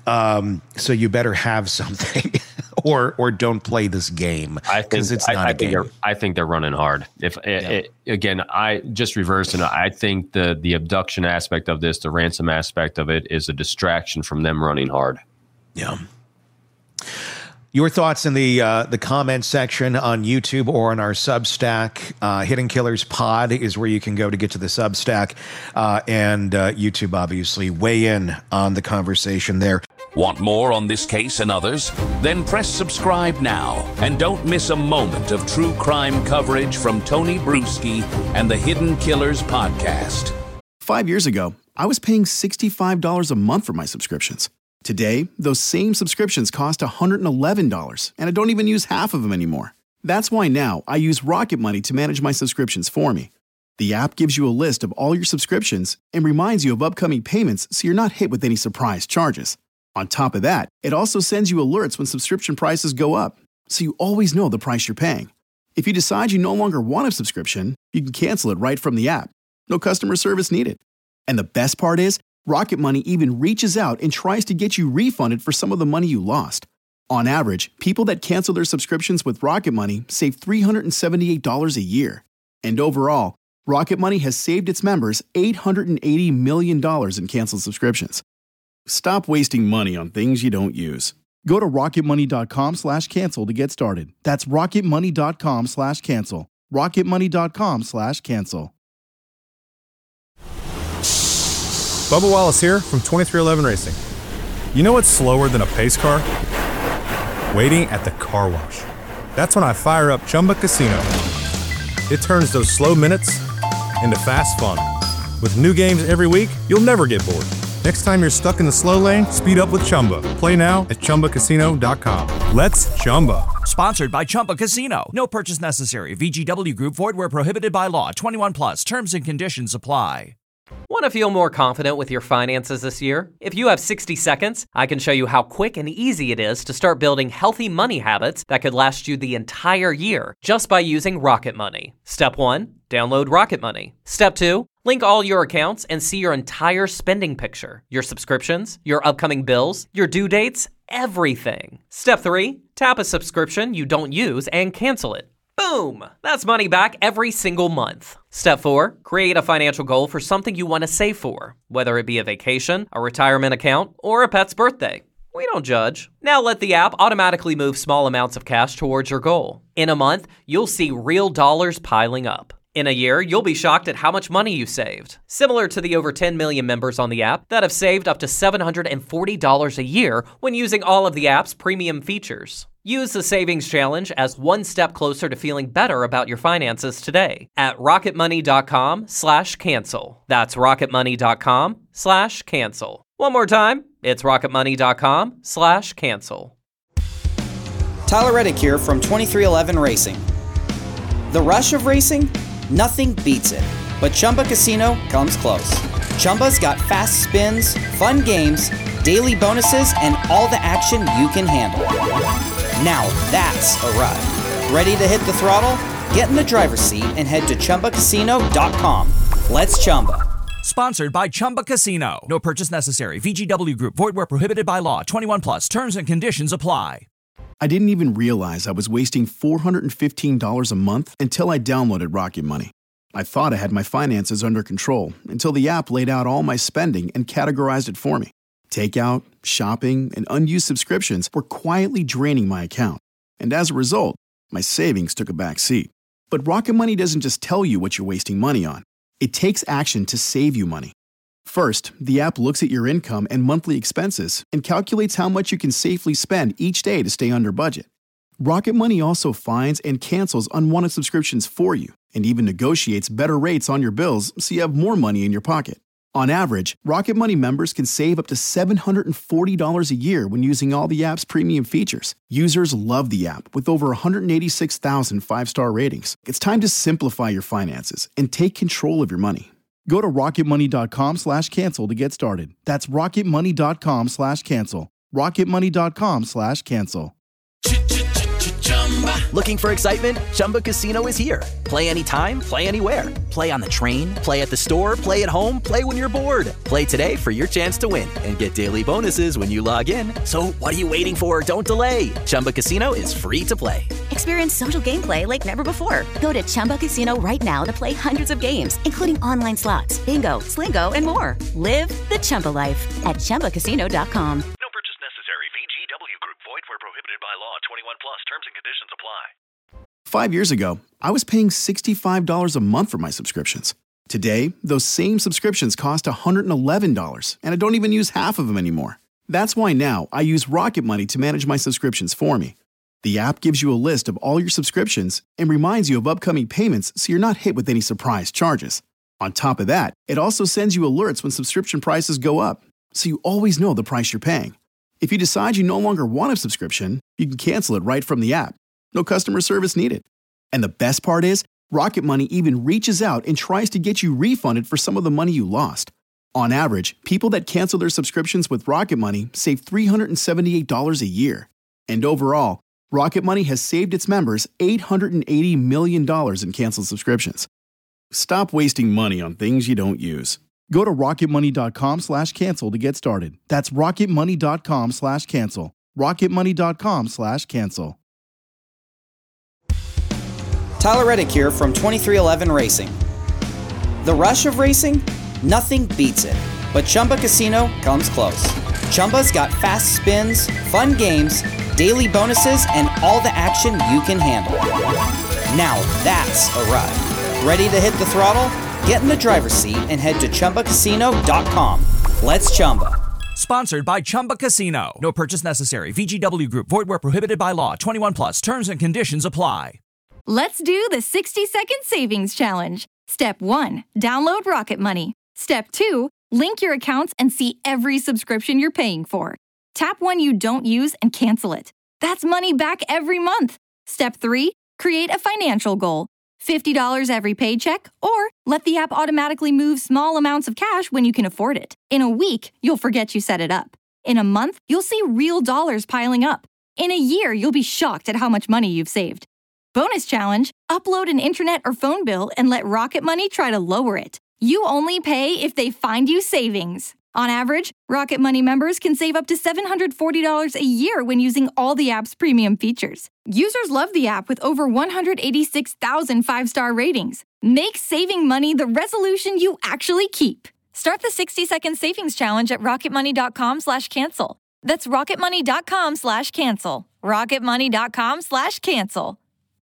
Um, so you better have something or or don't play this game, because it's not I, I a game. Think I think they're running hard. If yeah. it, it, again, I just reversed it. I think the the abduction aspect of this, the ransom aspect of it, is a distraction from them running hard. Yeah. Your thoughts in the uh, the comment section on YouTube or on our Substack. Uh, Hidden Killers Pod is where you can go to get to the Substack, uh, and uh, YouTube, obviously. Weigh in on the conversation there. Want more on this case and others? Then press subscribe now and don't miss a moment of true crime coverage from Tony Bruschi and the Hidden Killers Podcast. Five years ago, I was paying sixty-five dollars a month for my subscriptions. Today, those same subscriptions cost one hundred eleven dollars, and I don't even use half of them anymore. That's why now I use Rocket Money to manage my subscriptions for me. The app gives you a list of all your subscriptions and reminds you of upcoming payments so you're not hit with any surprise charges. On top of that, it also sends you alerts when subscription prices go up, so you always know the price you're paying. If you decide you no longer want a subscription, you can cancel it right from the app. No customer service needed. And the best part is, Rocket Money even reaches out and tries to get you refunded for some of the money you lost. On average, people that cancel their subscriptions with Rocket Money save three hundred seventy-eight dollars a year. And overall, Rocket Money has saved its members eight hundred eighty million dollars in canceled subscriptions. Stop wasting money on things you don't use. Go to rocketmoney.com slash cancel to get started. That's rocketmoney.com slash cancel. rocketmoney.com slash cancel. Bubba Wallace here from twenty-three eleven Racing. You know what's slower than a pace car? Waiting at the car wash. That's when I fire up Chumba Casino. It turns those slow minutes into fast fun. With new games every week, you'll never get bored. Next time you're stuck in the slow lane, speed up with Chumba. Play now at chumba casino dot com. Let's Chumba. Sponsored by Chumba Casino. No purchase necessary. V G W Group. Void where prohibited by law. twenty-one plus. Terms and conditions apply. Want to feel more confident with your finances this year? If you have sixty seconds, I can show you how quick and easy it is to start building healthy money habits that could last you the entire year just by using Rocket Money. Step one, download Rocket Money. Step two, link all your accounts and see your entire spending picture, your subscriptions, your upcoming bills, your due dates, everything. Step three, tap a subscription you don't use and cancel it. Boom! That's money back every single month. Step four, create a financial goal for something you want to save for, whether it be a vacation, a retirement account, or a pet's birthday. We don't judge. Now let the app automatically move small amounts of cash towards your goal. In a month, you'll see real dollars piling up. In a year, you'll be shocked at how much money you saved. Similar to the over ten million members on the app that have saved up to seven hundred forty dollars a year when using all of the app's premium features. Use the Savings Challenge as one step closer to feeling better about your finances today at rocketmoney.com slash cancel. That's rocketmoney.com slash cancel. One more time, it's rocketmoney.com slash cancel. Tyler Reddick here from twenty-three eleven Racing. The rush of racing? Nothing beats it. But Chumba Casino comes close. Chumba's got fast spins, fun games, daily bonuses, and all the action you can handle. Now that's a ride. Ready to hit the throttle? Get in the driver's seat and head to chumba casino dot com. Let's Chumba. Sponsored by Chumba Casino. No purchase necessary. V G W Group. Void where prohibited by law. twenty-one plus. Terms and conditions apply. I didn't even realize I was wasting four hundred fifteen dollars a month until I downloaded Rocket Money. I thought I had my finances under control until the app laid out all my spending and categorized it for me. Takeout, shopping, and unused subscriptions were quietly draining my account. And as a result, my savings took a back seat. But Rocket Money doesn't just tell you what you're wasting money on. It takes action to save you money. First, the app looks at your income and monthly expenses and calculates how much you can safely spend each day to stay under budget. Rocket Money also finds and cancels unwanted subscriptions for you and even negotiates better rates on your bills so you have more money in your pocket. On average, Rocket Money members can save up to seven hundred forty dollars a year when using all the app's premium features. Users love the app with over one hundred eighty-six thousand five-star ratings. It's time to simplify your finances and take control of your money. Go to rocketmoney.com slash cancel to get started. That's rocketmoney.com slash cancel. rocketmoney.com slash cancel. Looking for excitement? Chumba Casino is here. Play anytime, play anywhere. Play on the train, play at the store, play at home, play when you're bored. Play today for your chance to win and get daily bonuses when you log in. So what are you waiting for? Don't delay. Chumba Casino is free to play. Experience social gameplay like never before. Go to Chumba Casino right now to play hundreds of games, including online slots, bingo, Slingo, and more. Live the Chumba life at chumba casino dot com. No purchase necessary. V G W Group. Void where prohibited by law. twenty-one plus. Terms and conditions apply. Five years ago, I was paying sixty-five dollars a month for my subscriptions. Today, those same subscriptions cost one hundred eleven dollars, and I don't even use half of them anymore. That's why now I use Rocket Money to manage my subscriptions for me. The app gives you a list of all your subscriptions and reminds you of upcoming payments so you're not hit with any surprise charges. On top of that, it also sends you alerts when subscription prices go up, so you always know the price you're paying. If you decide you no longer want a subscription, you can cancel it right from the app. No customer service needed. And the best part is, Rocket Money even reaches out and tries to get you refunded for some of the money you lost. On average, people that cancel their subscriptions with Rocket Money save three hundred seventy-eight dollars a year. And overall, Rocket Money has saved its members eight hundred eighty million dollars in canceled subscriptions. Stop wasting money on things you don't use. Go to rocketmoney.com slash cancel to get started. That's rocketmoney.com slash cancel. rocketmoney.com slash cancel. Tyler Reddick here from twenty-three eleven Racing. The rush of racing? Nothing beats it. But Chumba Casino comes close. Chumba's got fast spins, fun games, daily bonuses, and all the action you can handle. Now that's a ride. Ready to hit the throttle? Get in the driver's seat and head to Chumba Casino dot com. Let's Chumba. Sponsored by Chumba Casino. No purchase necessary. V G W Group. Void where prohibited by law. twenty-one plus. Terms and conditions apply. Let's do the sixty second savings challenge. Step one, download Rocket Money. Step two, link your accounts and see every subscription you're paying for. Tap one you don't use and cancel it. That's money back every month. Step three, create a financial goal. fifty dollars every paycheck, or let the app automatically move small amounts of cash when you can afford it. In a week, you'll forget you set it up. In a month, you'll see real dollars piling up. In a year, you'll be shocked at how much money you've saved. Bonus challenge, upload an internet or phone bill and let Rocket Money try to lower it. You only pay if they find you savings. On average, Rocket Money members can save up to seven hundred forty dollars a year when using all the app's premium features. Users love the app with over one hundred eighty-six thousand five-star ratings. Make saving money the resolution you actually keep. Start the sixty second savings challenge at rocketmoney.com slash cancel. That's rocketmoney.com slash cancel. rocketmoney.com slash cancel.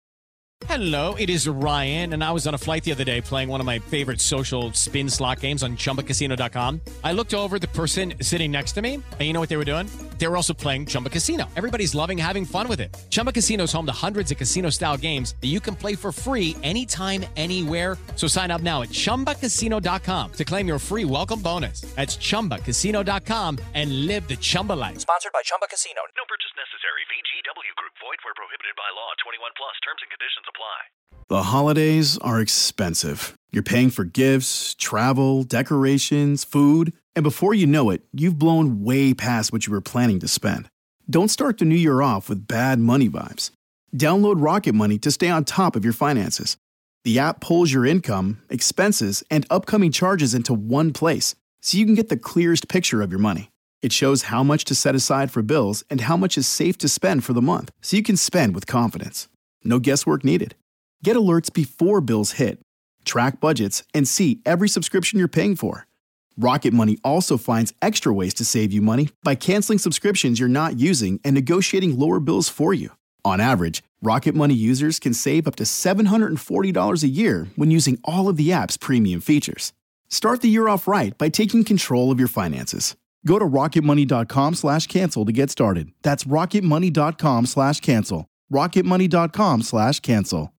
Hello, it is Ryan, and I was on a flight the other day playing one of my favorite social spin slot games on Chumba Casino dot com. I looked over at the person sitting next to me, and you know what they were doing? They were also playing Chumba Casino. Everybody's loving having fun with it. Chumba Casino is home to hundreds of casino-style games that you can play for free anytime, anywhere. So sign up now at Chumba Casino dot com to claim your free welcome bonus. That's Chumba Casino dot com and live the Chumba life. Sponsored by Chumba Casino. No purchase necessary. V G W Group. Void where prohibited by law. twenty-one plus. Terms and conditions apply. The holidays are expensive. You're paying for gifts, travel, decorations, food, and before you know it, you've blown way past what you were planning to spend. Don't start the new year off with bad money vibes. Download Rocket Money to stay on top of your finances. The app pulls your income, expenses, and upcoming charges into one place, so you can get the clearest picture of your money. It shows how much to set aside for bills and how much is safe to spend for the month, so you can spend with confidence. No guesswork needed. Get alerts before bills hit, track budgets, and see every subscription you're paying for. Rocket Money also finds extra ways to save you money by canceling subscriptions you're not using and negotiating lower bills for you. On average, Rocket Money users can save up to seven hundred forty dollars a year when using all of the app's premium features. Start the year off right by taking control of your finances. Go to rocketmoney.com slash cancel to get started. That's rocketmoney.com slash cancel. rocketmoney.com slash cancel.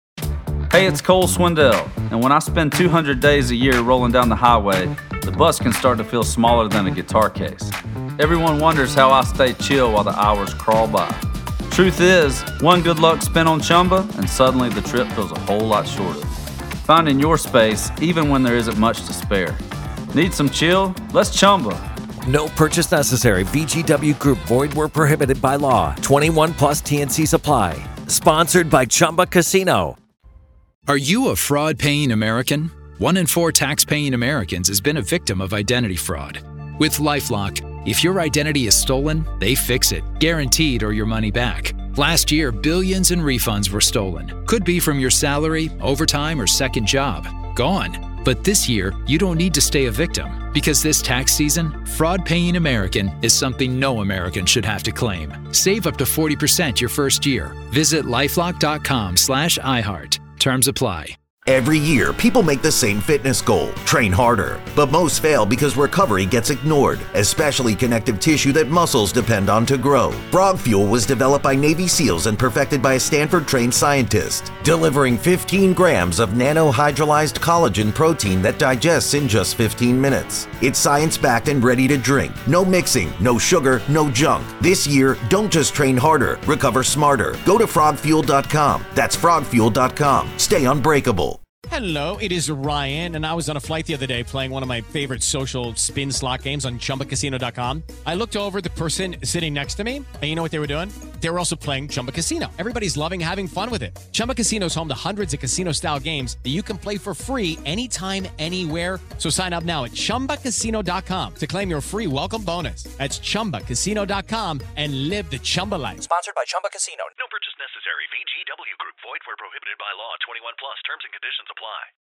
Hey, it's Cole Swindell, and when I spend two hundred days a year rolling down the highway, the bus can start to feel smaller than a guitar case. Everyone wonders how I stay chill while the hours crawl by. Truth is, one good luck spent on Chumba, and suddenly the trip feels a whole lot shorter. Finding your space, even when there isn't much to spare. Need some chill? Let's Chumba. No purchase necessary. V G W Group. Void where prohibited by law. twenty-one plus T N C supply. Sponsored by Chumba Casino. Are you a fraud-paying American? One in four tax-paying Americans has been a victim of identity fraud. With LifeLock, if your identity is stolen, they fix it, guaranteed, or your money back. Last year, billions in refunds were stolen. Could be from your salary, overtime, or second job. Gone. But this year, you don't need to stay a victim, because this tax season, fraud-paying American is something no American should have to claim. Save up to forty percent your first year. Visit lifelock.com slash iHeart. Terms apply. Every year, people make the same fitness goal, train harder. But most fail because recovery gets ignored, especially connective tissue that muscles depend on to grow. Frog Fuel was developed by Navy SEALs and perfected by a Stanford-trained scientist, delivering fifteen grams of nanohydrolyzed collagen protein that digests in just fifteen minutes. It's science-backed and ready to drink. No mixing, no sugar, no junk. This year, don't just train harder, recover smarter. Go to frog fuel dot com. That's frog fuel dot com. Stay unbreakable. Hello, it is Ryan, and I was on a flight the other day playing one of my favorite social spin slot games on Chumba Casino dot com. I looked over at the person sitting next to me, and you know what they were doing? They were also playing Chumba Casino. Everybody's loving having fun with it. Chumba Casino is home to hundreds of casino-style games that you can play for free anytime, anywhere. So sign up now at Chumba Casino dot com to claim your free welcome bonus. That's Chumba Casino dot com and live the Chumba life. Sponsored by Chumba Casino. No purchase necessary. V G W Group. Void where prohibited by law. twenty-one plus. Terms and conditions apply.